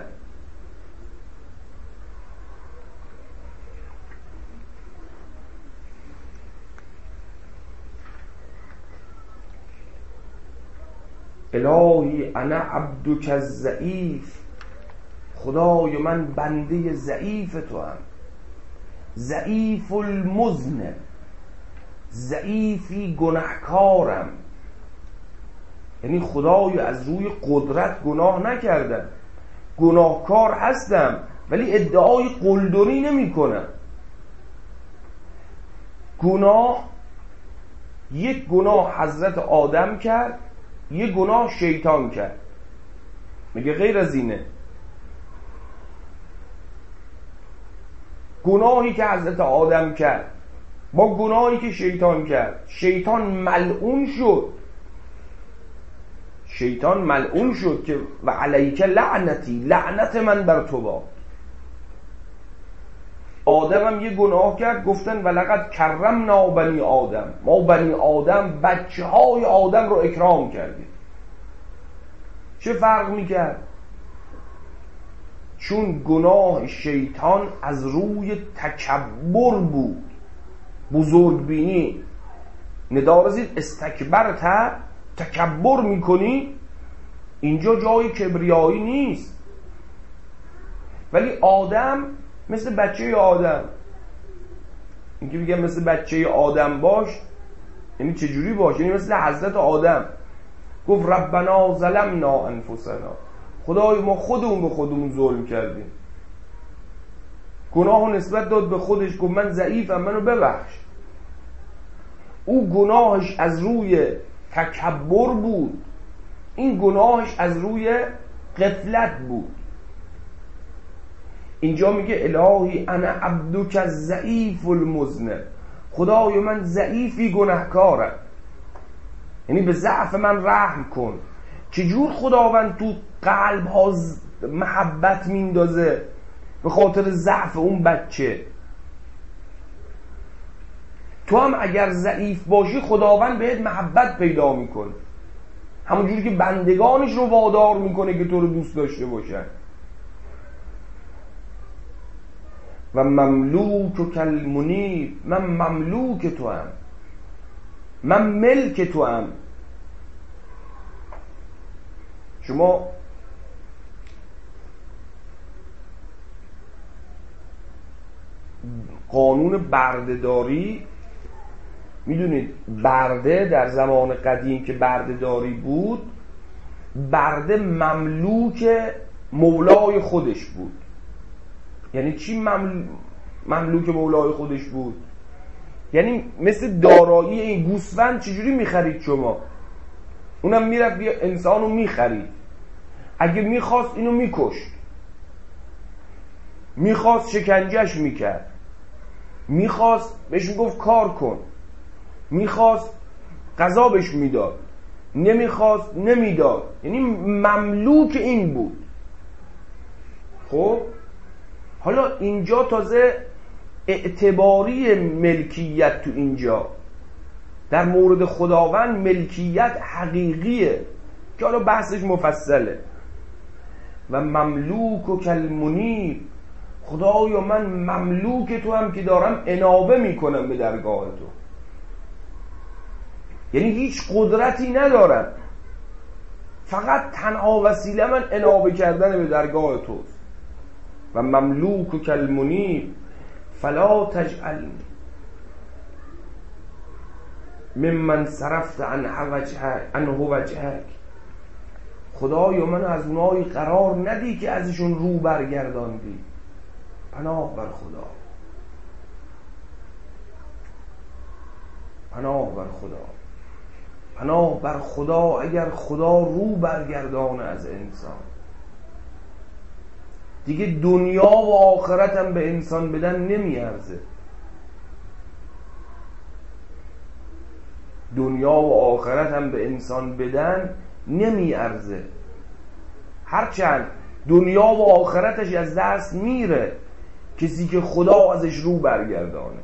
A: الهی انا عبدک الضعیف، خدای من بنده ضعیف تو هم. ضعیف المذنب، ضعیفی گناهکارم. یعنی خدای از روی قدرت گناه نکردم، گناهکار هستم ولی ادعای قلدری نمی کنم. گناه، یک گناه حضرت آدم کرد، یک گناه شیطان کرد. میگه غیر از اینه. گناهی که حضرت آدم کرد با گناهی که شیطان کرد، شیطان ملعون شد. شیطان ملعون شد که و علیک لعنتی، لعنت من بر تو باد. آدم هم یه گناه کرد، گفتن ولقد کرمنا بنی آدم، ما بنی آدم بچه های آدم رو اکرام کردیم. چه فرق میکرد؟ چون گناه شیطان از روی تکبر بود، بزرگبینی. ندارزید استکبرت، تکبر میکنی، اینجا جای کبریایی نیست. ولی آدم مثل بچه آدم، اینکه میگم مثل بچه آدم باش یعنی چجوری باش؟ یعنی مثل حضرت آدم. گفت ربنا ظلمنا انفسنا، خدای ما خودمون به خودمون ظلم کردیم. گناهو نسبت داد به خودش، گفت من ضعیفم منو ببخش. او گناهش از روی تکبر بود، این گناهش از روی غفلت بود. اینجا میگه الهی انا عبدک الضعیف المذنب، خدای من ضعیفی گناهکارم. یعنی به ضعف من رحم کن. چجور خداوند تو قلب ها محبت میندازه؟ به خاطر ضعف اون بچه. تو هم اگر ضعیف باشی خداوند بهت محبت پیدا میکنه، همونجوری که بندگانش رو وادار میکنه که تو رو دوست داشته باشن. و مملوک کالمنیب، من مملوک تو هم، من ملک تو هم. شما قانون بردهداری میدونید، برده در زمان قدیم که بردهداری بود، برده مملوک مولای خودش بود. یعنی چی مملوک مولای خودش بود؟ یعنی مثل دارایی این گوسفند چجوری میخرید شما؟ اونم میرفت یه انسانو میخرید، اگه میخواست اینو میکشت، میخواست شکنجهش میکرد، میخواست بهش میگفت کار کن، میخواست غذا بهش میداد، نمیخواست نمیداد. یعنی مملوک این بود. خب حالا اینجا تازه اعتباری ملکیت تو اینجا در مورد خداوند ملکیت حقیقیه که حالا بحثش مفصله. و مملوک کالمنیب، خدایا من مملوک تو هم که دارم انابه میکنم به درگاه تو. یعنی هیچ قدرتی ندارم، فقط تنها وسیله من انابه کردن به درگاه توست. و مملوک کالمنیب فلا تجعلنی ممن صرفت عنه وجهک. خدایا من از اونایی قرار ندی که ازشون رو برگرداندی. پناه بر خدا، پناه بر خدا، پناه بر خدا. اگر خدا رو برگردانه از انسان، دیگه دنیا و آخرت هم به انسان بدن نمیارزه. دنیا و آخرت هم به انسان بدن نمیارزه. هرچند دنیا و آخرتش از دست میره کسی که خدا ازش رو برگردانه.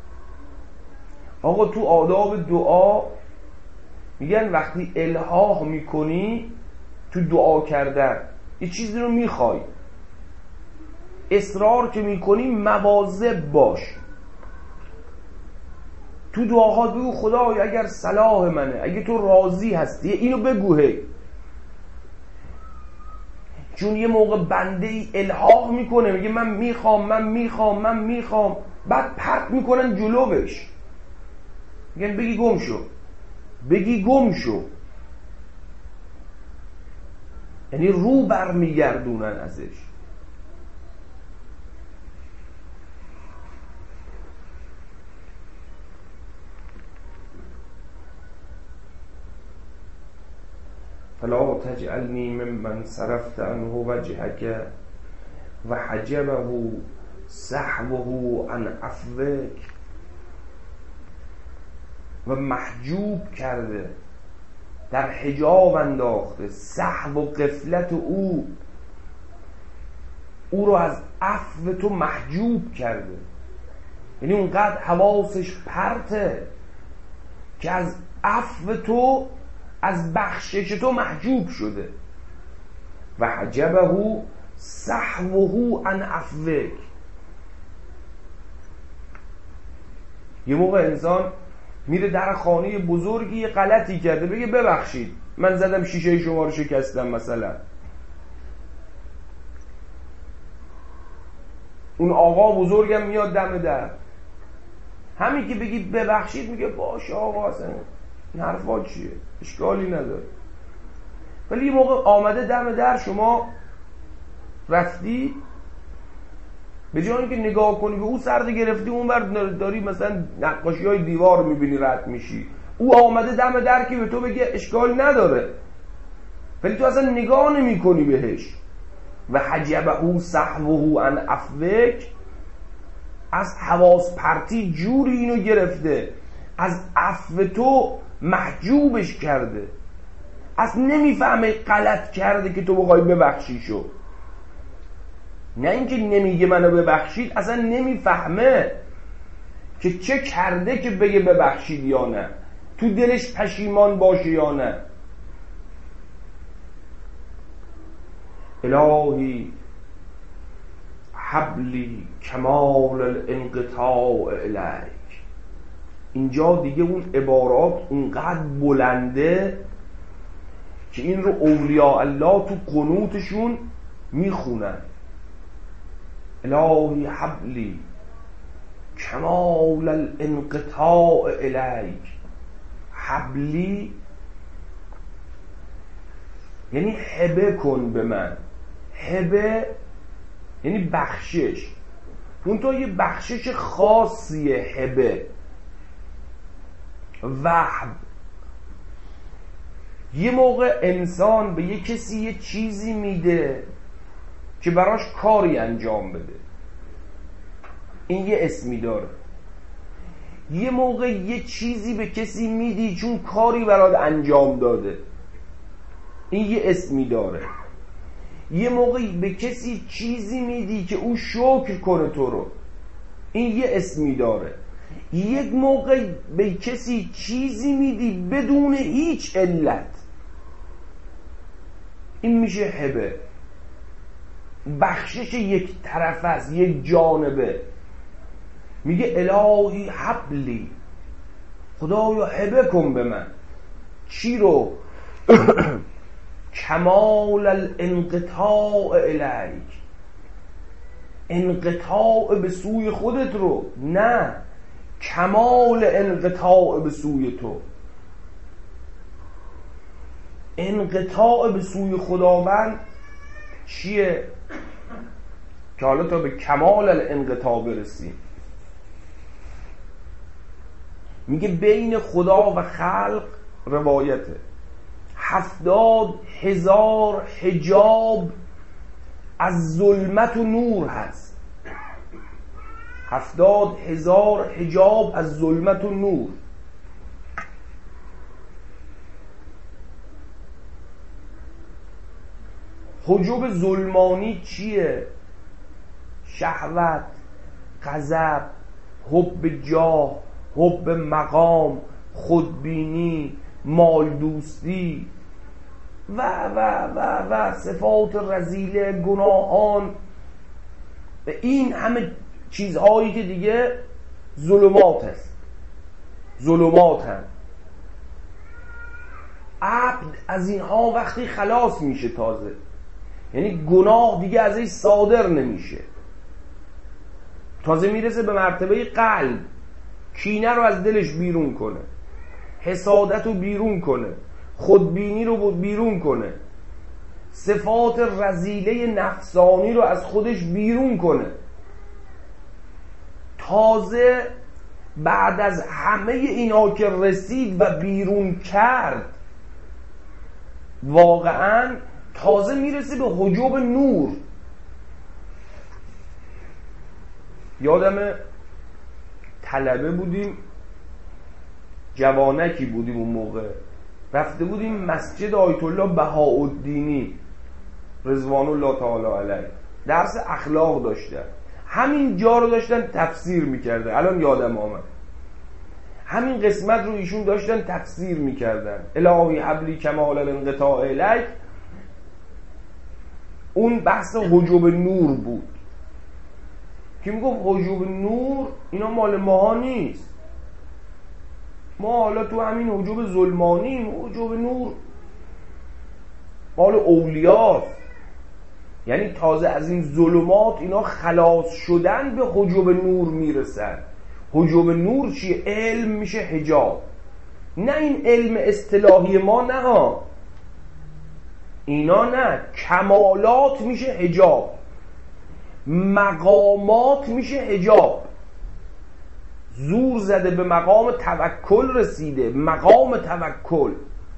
A: آقا تو آداب دعا میگن وقتی الحاح میکنی تو دعا کردن یه چیزی رو میخوای، اصرار که میکنی مواظب باش. تو دعاها بگو خدایا اگر صلاح منه، اگه تو راضی هستی اینو بگو. هی چون یه موقع بنده ای الحاح میکنه، میگه من میخوام، بعد پرت میکنن جلوش، میگن بگی گم شو. یعنی رو برمیگردونن ازش. فلا تجعلنی ممن صرفت عنه وجهک و حجبه سحبه عن عفوک. و محجوب کرده، در حجاب انداخته، سحب و غفلت او رو از عفو تو محجوب کرده. یعنی اونقدر حواسش پرته که از عفو تو، از بخشش تو محجوب شده. و حجبه سحبه عن عفوک. یه موقع انسان میره در خانه بزرگی یه غلطی کرده، بگه ببخشید من زدم شیشه شما رو شکستم مثلا. اون آقا بزرگم میاد دم در، همین که بگی ببخشید میگه باشه آقا اصلا این حرفا چیه، اشکالی نداره. ولی یه موقع آمده دم در، شما رفتی، به جای اینکه نگاه کنی به او سرد گرفتی، اون بر داری مثلا نقاشی های دیوار میبینی رد میشی، او آمده دم در که به تو بگه اشکال نداره، ولی تو اصلا نگاه نمی کنی بهش. و حجبه سحبه عن عفوک، از حواس پرتی جوری اینو گرفته، از عفو تو محجوبش کرده، از نمیفهمه غلط کرده که تو بخوای ببخشیشو. نه اینکه نمیگه منو ببخشید، اصلا نمیفهمه که چه کرده که بگه ببخشید یا نه، تو دلش پشیمان باشه یا نه. الهی حبلی کمال الانقطاع الیک. اینجا دیگه اون عبارات اونقدر بلنده که این رو اولیاء الله تو قنوتشون میخونن. الهی حبلی کمال الانقطاع الیک. حبلی یعنی هبه کن به من. هبه یعنی بخشش، اون تو یه بخشش خاصیه. هبه وهب، یه موقع انسان به یه کسی یه چیزی میده که براش کاری انجام بده، این یه اسمی داره. یه موقع یه چیزی به کسی میدی چون کاری برات انجام داده، این یه اسمی داره. یه موقع به کسی چیزی میدی که او شکر کنه تو رو، این یه اسمی داره. یک موقع به کسی چیزی میدی بدون هیچ علت، این میشه هبه. بخشش یک طرف است، یک جانبه. میگه الهی حبلی، خدایا هبه کن به من. چی رو؟ کمال الانقطاع الیک، انقطاع به سوی خودت رو، نه کمال انقطاع به سوی تو. انقطاع به سوی خداوند چیه؟ که حالا تا به کمال الانقطاع برسیم. میگه بین خدا و خلق روایته 70,000 حجاب از ظلمت و نور هست. 70,000 حجاب از ظلمت و نور. حجاب ظلمانی چیه؟ شهوت، غضب، حب جاه، حب مقام، خودبینی، مال دوستی و و و و صفات رذیله، گناهان، این همه چیزهایی که دیگه ظلمات هست، ظلمات هم. عبد از اینها وقتی خلاص میشه تازه، یعنی گناه دیگه ازش صادر نمیشه، تازه میرسه به مرتبه قلب، کینه رو از دلش بیرون کنه، حسادت رو بیرون کنه، خودبینی رو بیرون کنه، صفات رذیله نفسانی رو از خودش بیرون کنه. تازه بعد از همه اینا که رسید و بیرون کرد، واقعا تازه میرسه به حجاب نور. یادم طلبه بودیم، جوانکی بودیم اون موقع، رفته بودیم مسجد آیت الله بهاءالدینی رضوان الله تعالی علیه، درس اخلاق داشتن، همین جا رو داشتن تفسیر میکردن. الان یادم آمد همین قسمت رو ایشون داشتن تفسیر میکردن، الهی حبلی کمال الانقطاع الیک. اون بحث حجاب نور بود که میگفت حجاب نور اینا مال ماها نیست، ما حالا تو همین حجاب ظلمانیم، حجاب نور مال اولیاست. یعنی تازه از این ظلمات اینا خلاص شدن به حجاب نور میرسن. حجاب نور چیه؟ علم میشه حجاب، نه این علم اصطلاحی ما، نه ها، اینا نه، کمالات میشه حجاب، مقامات میشه حجاب. زور زده به مقام توکل رسیده. مقام توکل،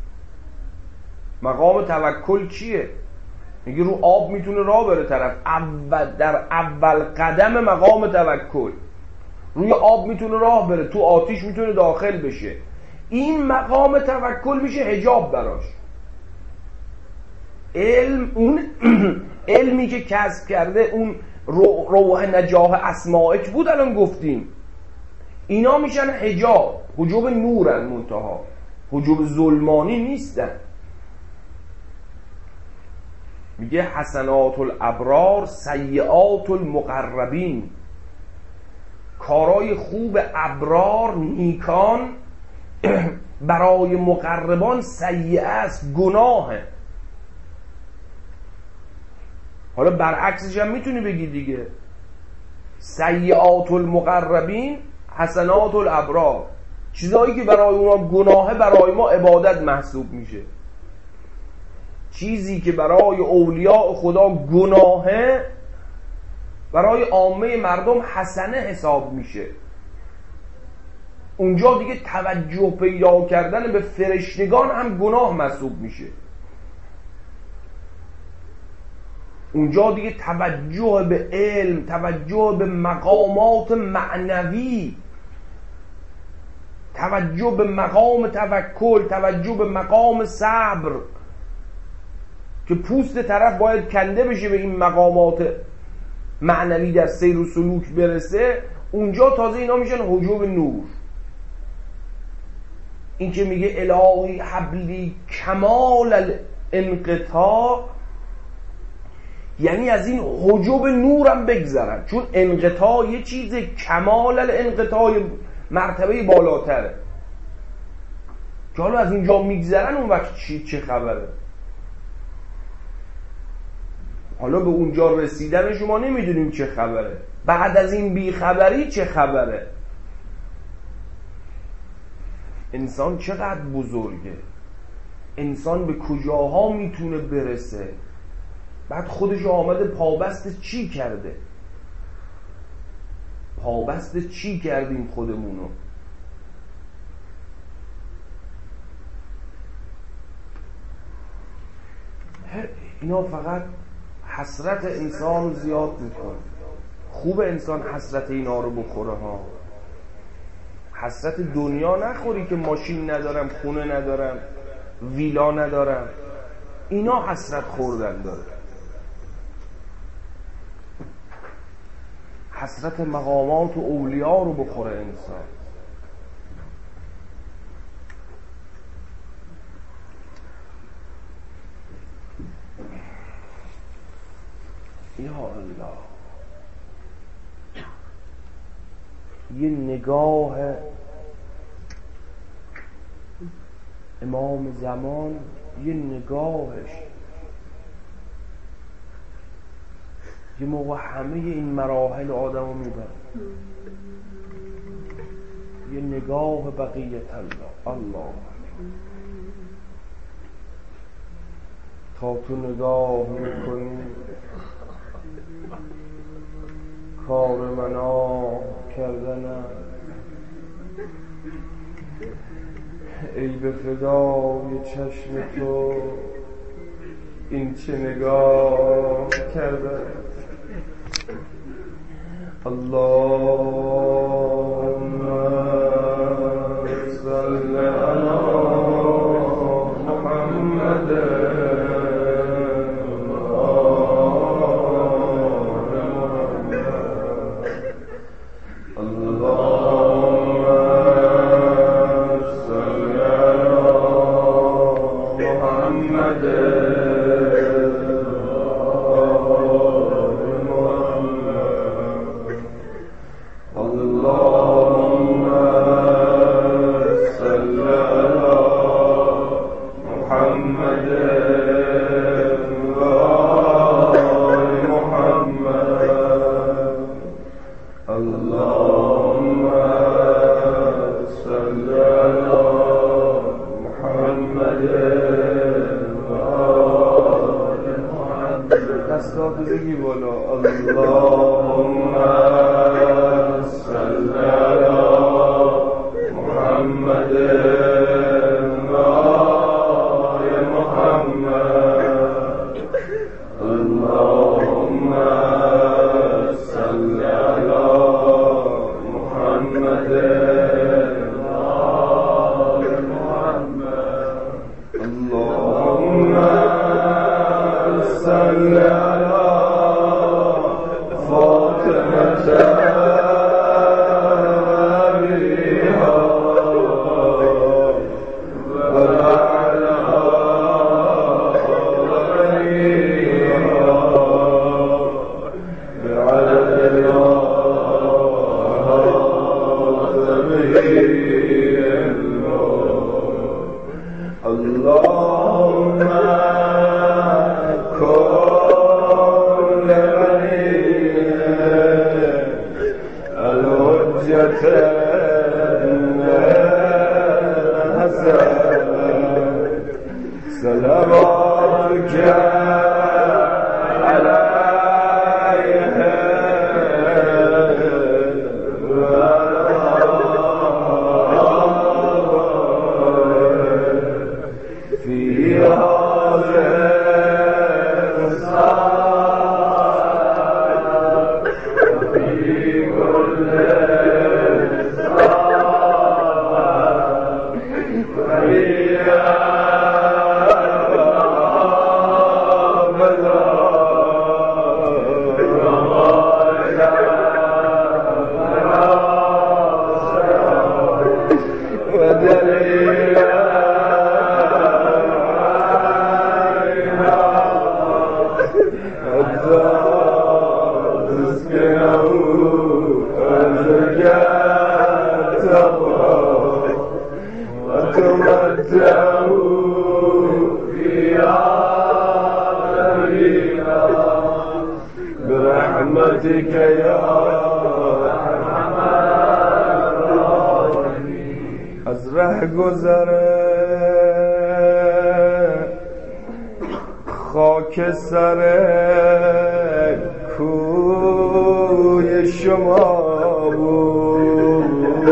A: مقام توکل چیه؟ میگه رو آب میتونه راه بره طرف، در اول قدم مقام توکل روی آب میتونه راه بره، تو آتیش میتونه داخل بشه. این مقام توکل میشه حجاب براش. علم، اون علمی که کسب کرده، اون روح نجاح اسمائک بود الان گفتیم، اینا میشن حجاب، حجاب نورن، منتها حجاب ظلمانی نیستن. میگه حسنات الابرار سیئات المقربین، کارای خوب ابرار، نیکان، برای مقربان سیئه است، گناهه. حالا برعکسش هم میتونی بگی دیگه، سیئات المقربین حسنات الابرار، چیزایی که برای اونا گناهه برای ما عبادت محسوب میشه. چیزی که برای اولیاء خدا گناهه برای عامه مردم حسنه حساب میشه. اونجا دیگه توجه پیدا کردن به فرشتگان هم گناه محسوب میشه. اونجا دیگه توجه به علم، توجه به مقامات معنوی، توجه به مقام توکل، توجه به مقام صبر که پوست طرف باید کنده بشه به این مقامات معنوی در سیر و سلوک برسه. اونجا تازه اینا میشن حجاب نور. این که میگه الهی حبلی کمال الانقطاع، یعنی از این حجاب نورم بگذرن، چون انقطاع یه چیز، کمال الانقطاع مرتبه بالاتره. که حالا از اینجا میگذرن اون وقت چه خبره؟ حالا به اونجا رسیدن شما نمیدونیم چه خبره، بعد از این بیخبری چه خبره؟ انسان چقدر بزرگه، انسان به کجاها میتونه برسه، بعد خودش آمده پابست چی کرده؟ پابست چی کردیم خودمونو؟ اینا فقط حسرت انسان رو زیاد میکنه. خوب انسان حسرت اینا رو بخوره ها. حسرت دنیا نخوری که ماشین ندارم، خونه ندارم، ویلا ندارم. اینا حسرت خوردن داره. حسرت مقامات و اولیا رو بخوره انسان. یا الله، یه نگاه امام زمان، یه نگاهش یه موقع همه این مراحل آدم رو میبره. یه نگاه بقیت الله تا تو نگاه میکنی کار منا کردنم، ای به فدای چشم تو این چه نگاه کردن. اللهم صل علی محمد برحمتك یا از ره گذره خاک سر کوی شما بود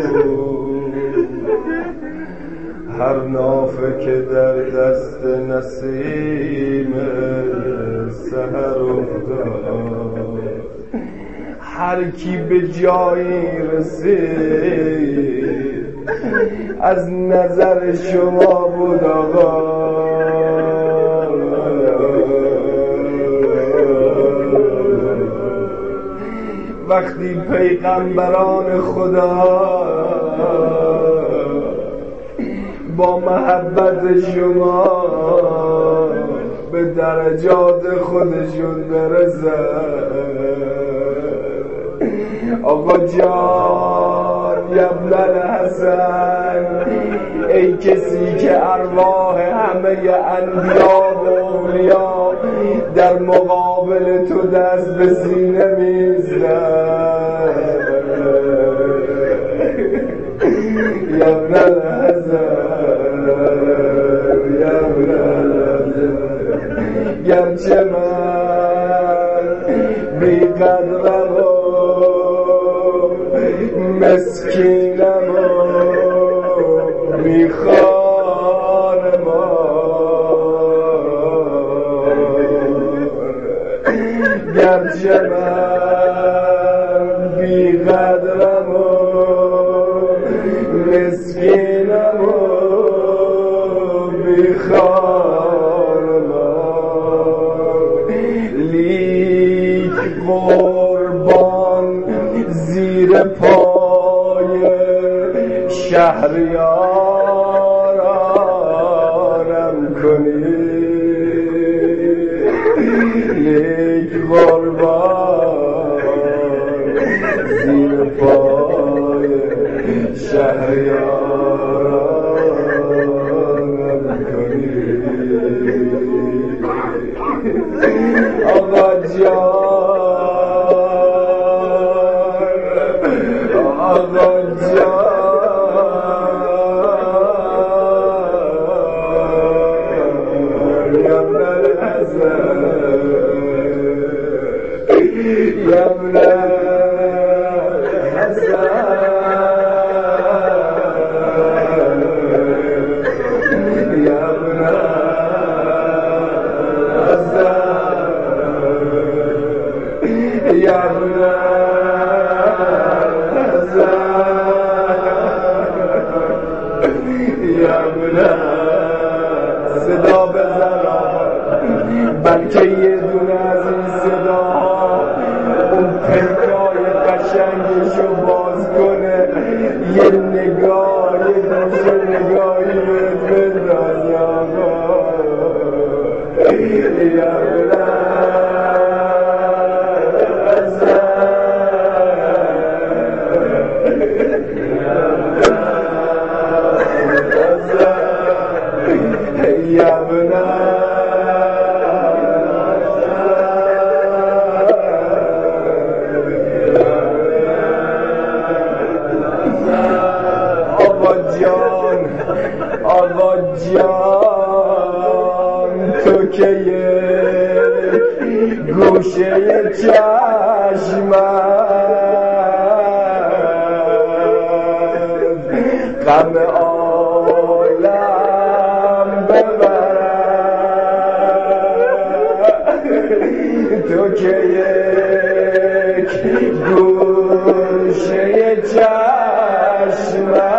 A: هر نافه که در دست نسیم سحر افتاد هر کی به جایی رسید از نظر شما بود آقا وقتی پیغمبران خدا با محبت شما به درجات خودشون برسن آقا جان ابن الحسن ای کسی که ارواح همه انبیا و اولیا در مقابل تو دست به سینه میزدن ابن الحسن ابن الحسن گرچه من بیقدرم و مسکینم و میخوانم گرچه من بیقدرم و مسکینم و میخوانم لیک قربان زیر پای شهریارانم کنی لیک قربان زیر پای شهریارانم کنی آقا جان آقا جان یا ابن الحسن یا ابن الحسن یا ابن الحسن یا ابن صدا بزن بلکه یه دونه از این صداها اون پنجای قشنگشو باز کنه یه نگاه یه دوشه نگاهی بهت بندازی آقا یا آقا جان تو که یک گوشه چشمت غم عالم ببرد تو که یک گوشه چشمت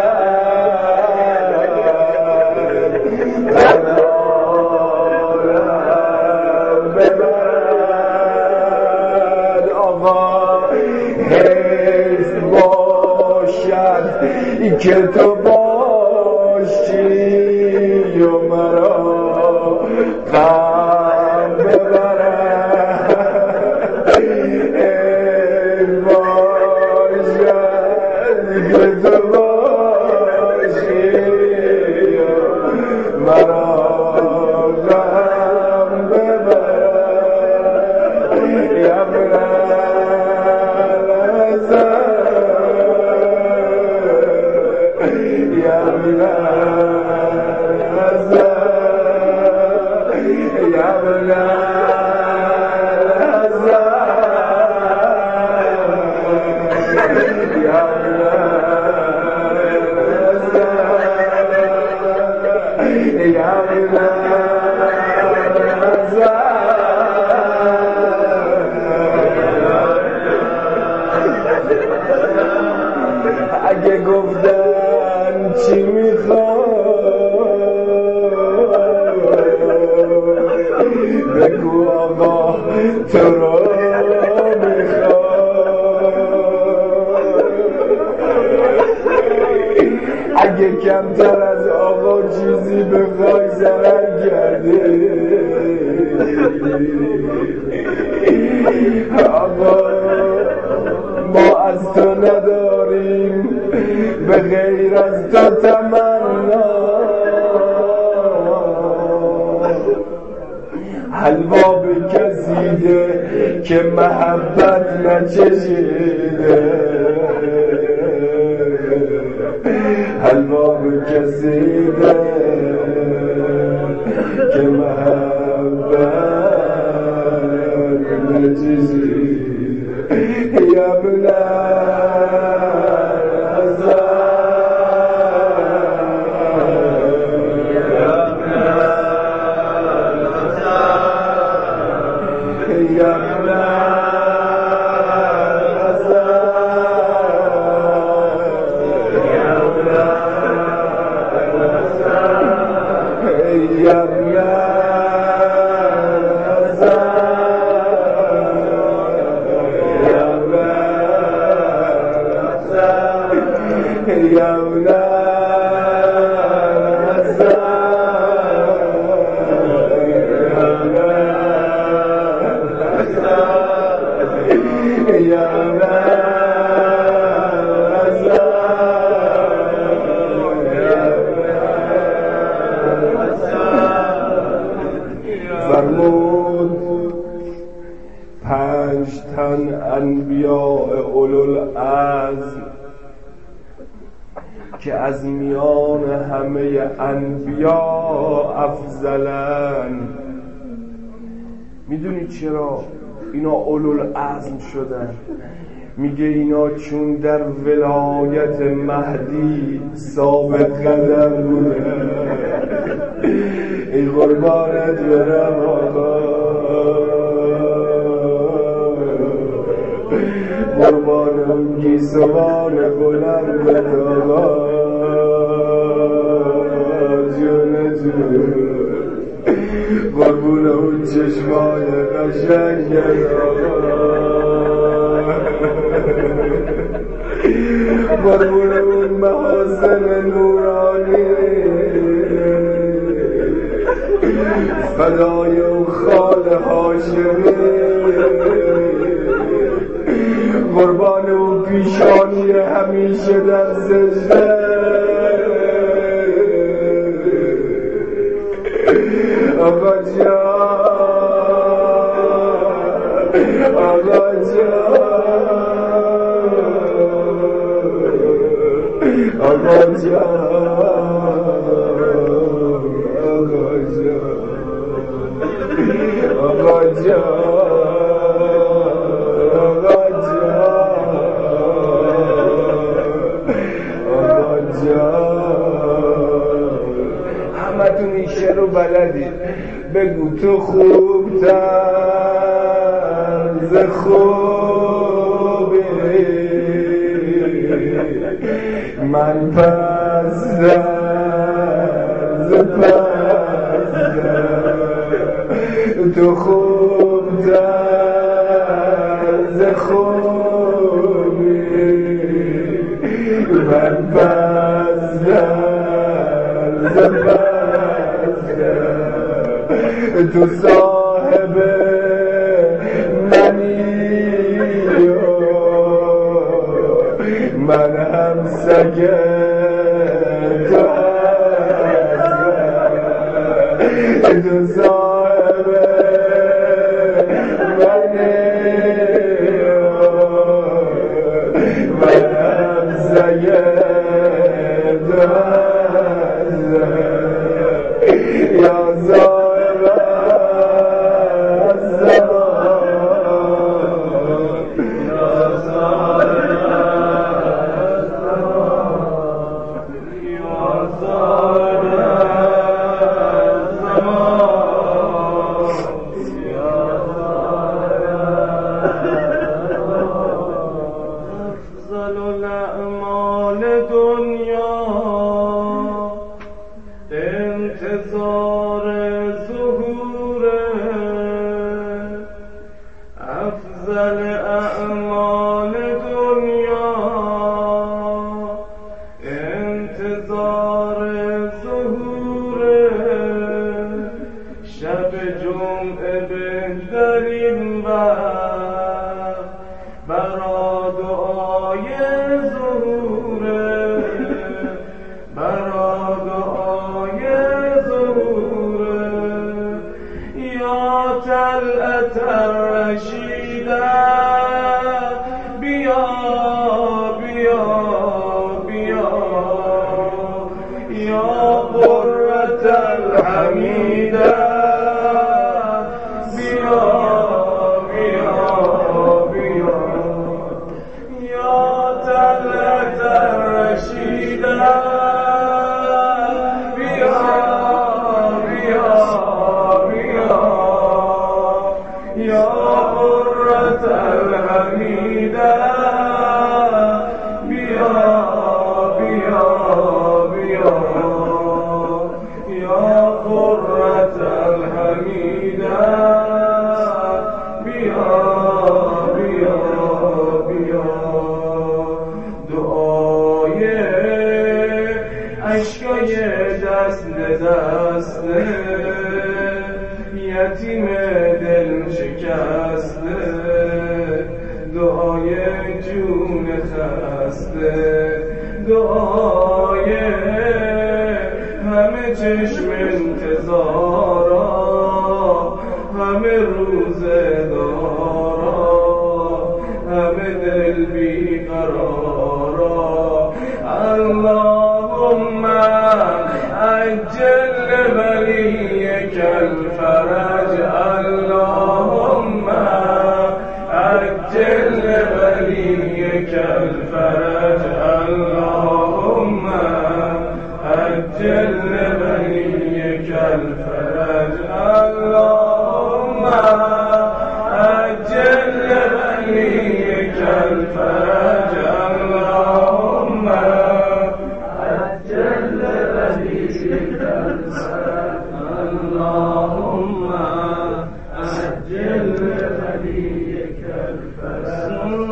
A: که تو باشی و مرا غم ببرد ای باشد که تو باشی و مرا غم ببرد یا اگه گفتن چی میخوای بگو آقا تو رو میخوای اگه کمتر از آقا چیزی بخوای ضرر کرده آقا ما از تو نداریم به غیر از تو تمنا حلوا بکشیده که محبت نچشیده حلوا بکشیده که محبت نچشیده یا فرمود 5 تن انبیاء اولوالعزم که از میان همه انبیاء افضلن. میدونی چرا اینا اولوالعزم شدن؟ میگه اینا چون در ولایت مهدی ثابت قدم بودن. ای قربانت برم آقا، قربان اون گیسوان بلندت آقا، جون جون، قربون اون چشمای قشنگت آقا، قربون اون محاسن نورانی، فدای اون خال هاشمی، قربان اون پیشانی همیشه در سجده. آقا جان، آقا جان، آقا جان، آقا جان، همتون این شعر رو بلدید. بگو تو خوبتر ز خوبی، من پستر ز پستر، تو خوبتر ز خوبی، من پستر ز پستر، تو صاحب منی و من هم سگ تو هستم، تو صاحب منی و من هم سگ تو هستم، یا صاحب جمعه بهترین وقت برا دعای ظهوره، برا دعای ظهوره. یا طلعت الرشیده بیا بیا بیا، یا قرة الحمیده بیا بیا بیا، یا طلعت الرشیده بیا بیا بیا، یا قرة الحمیده بیا بیا بیا، یا قرة الحمیده بیا بیا بیا. دعای اشکای دست دسته یتیم دل شکسته، دعای جون خسته، دعای همه چشم انتظارا، همه روزه دارا، همه دل بیقرارا. اللهم عجل ولیک الفرج، اللهم عجل ولیک الفرج، اللهم عجل ولیک الفرج، اللهم عجل ولیک الفرج،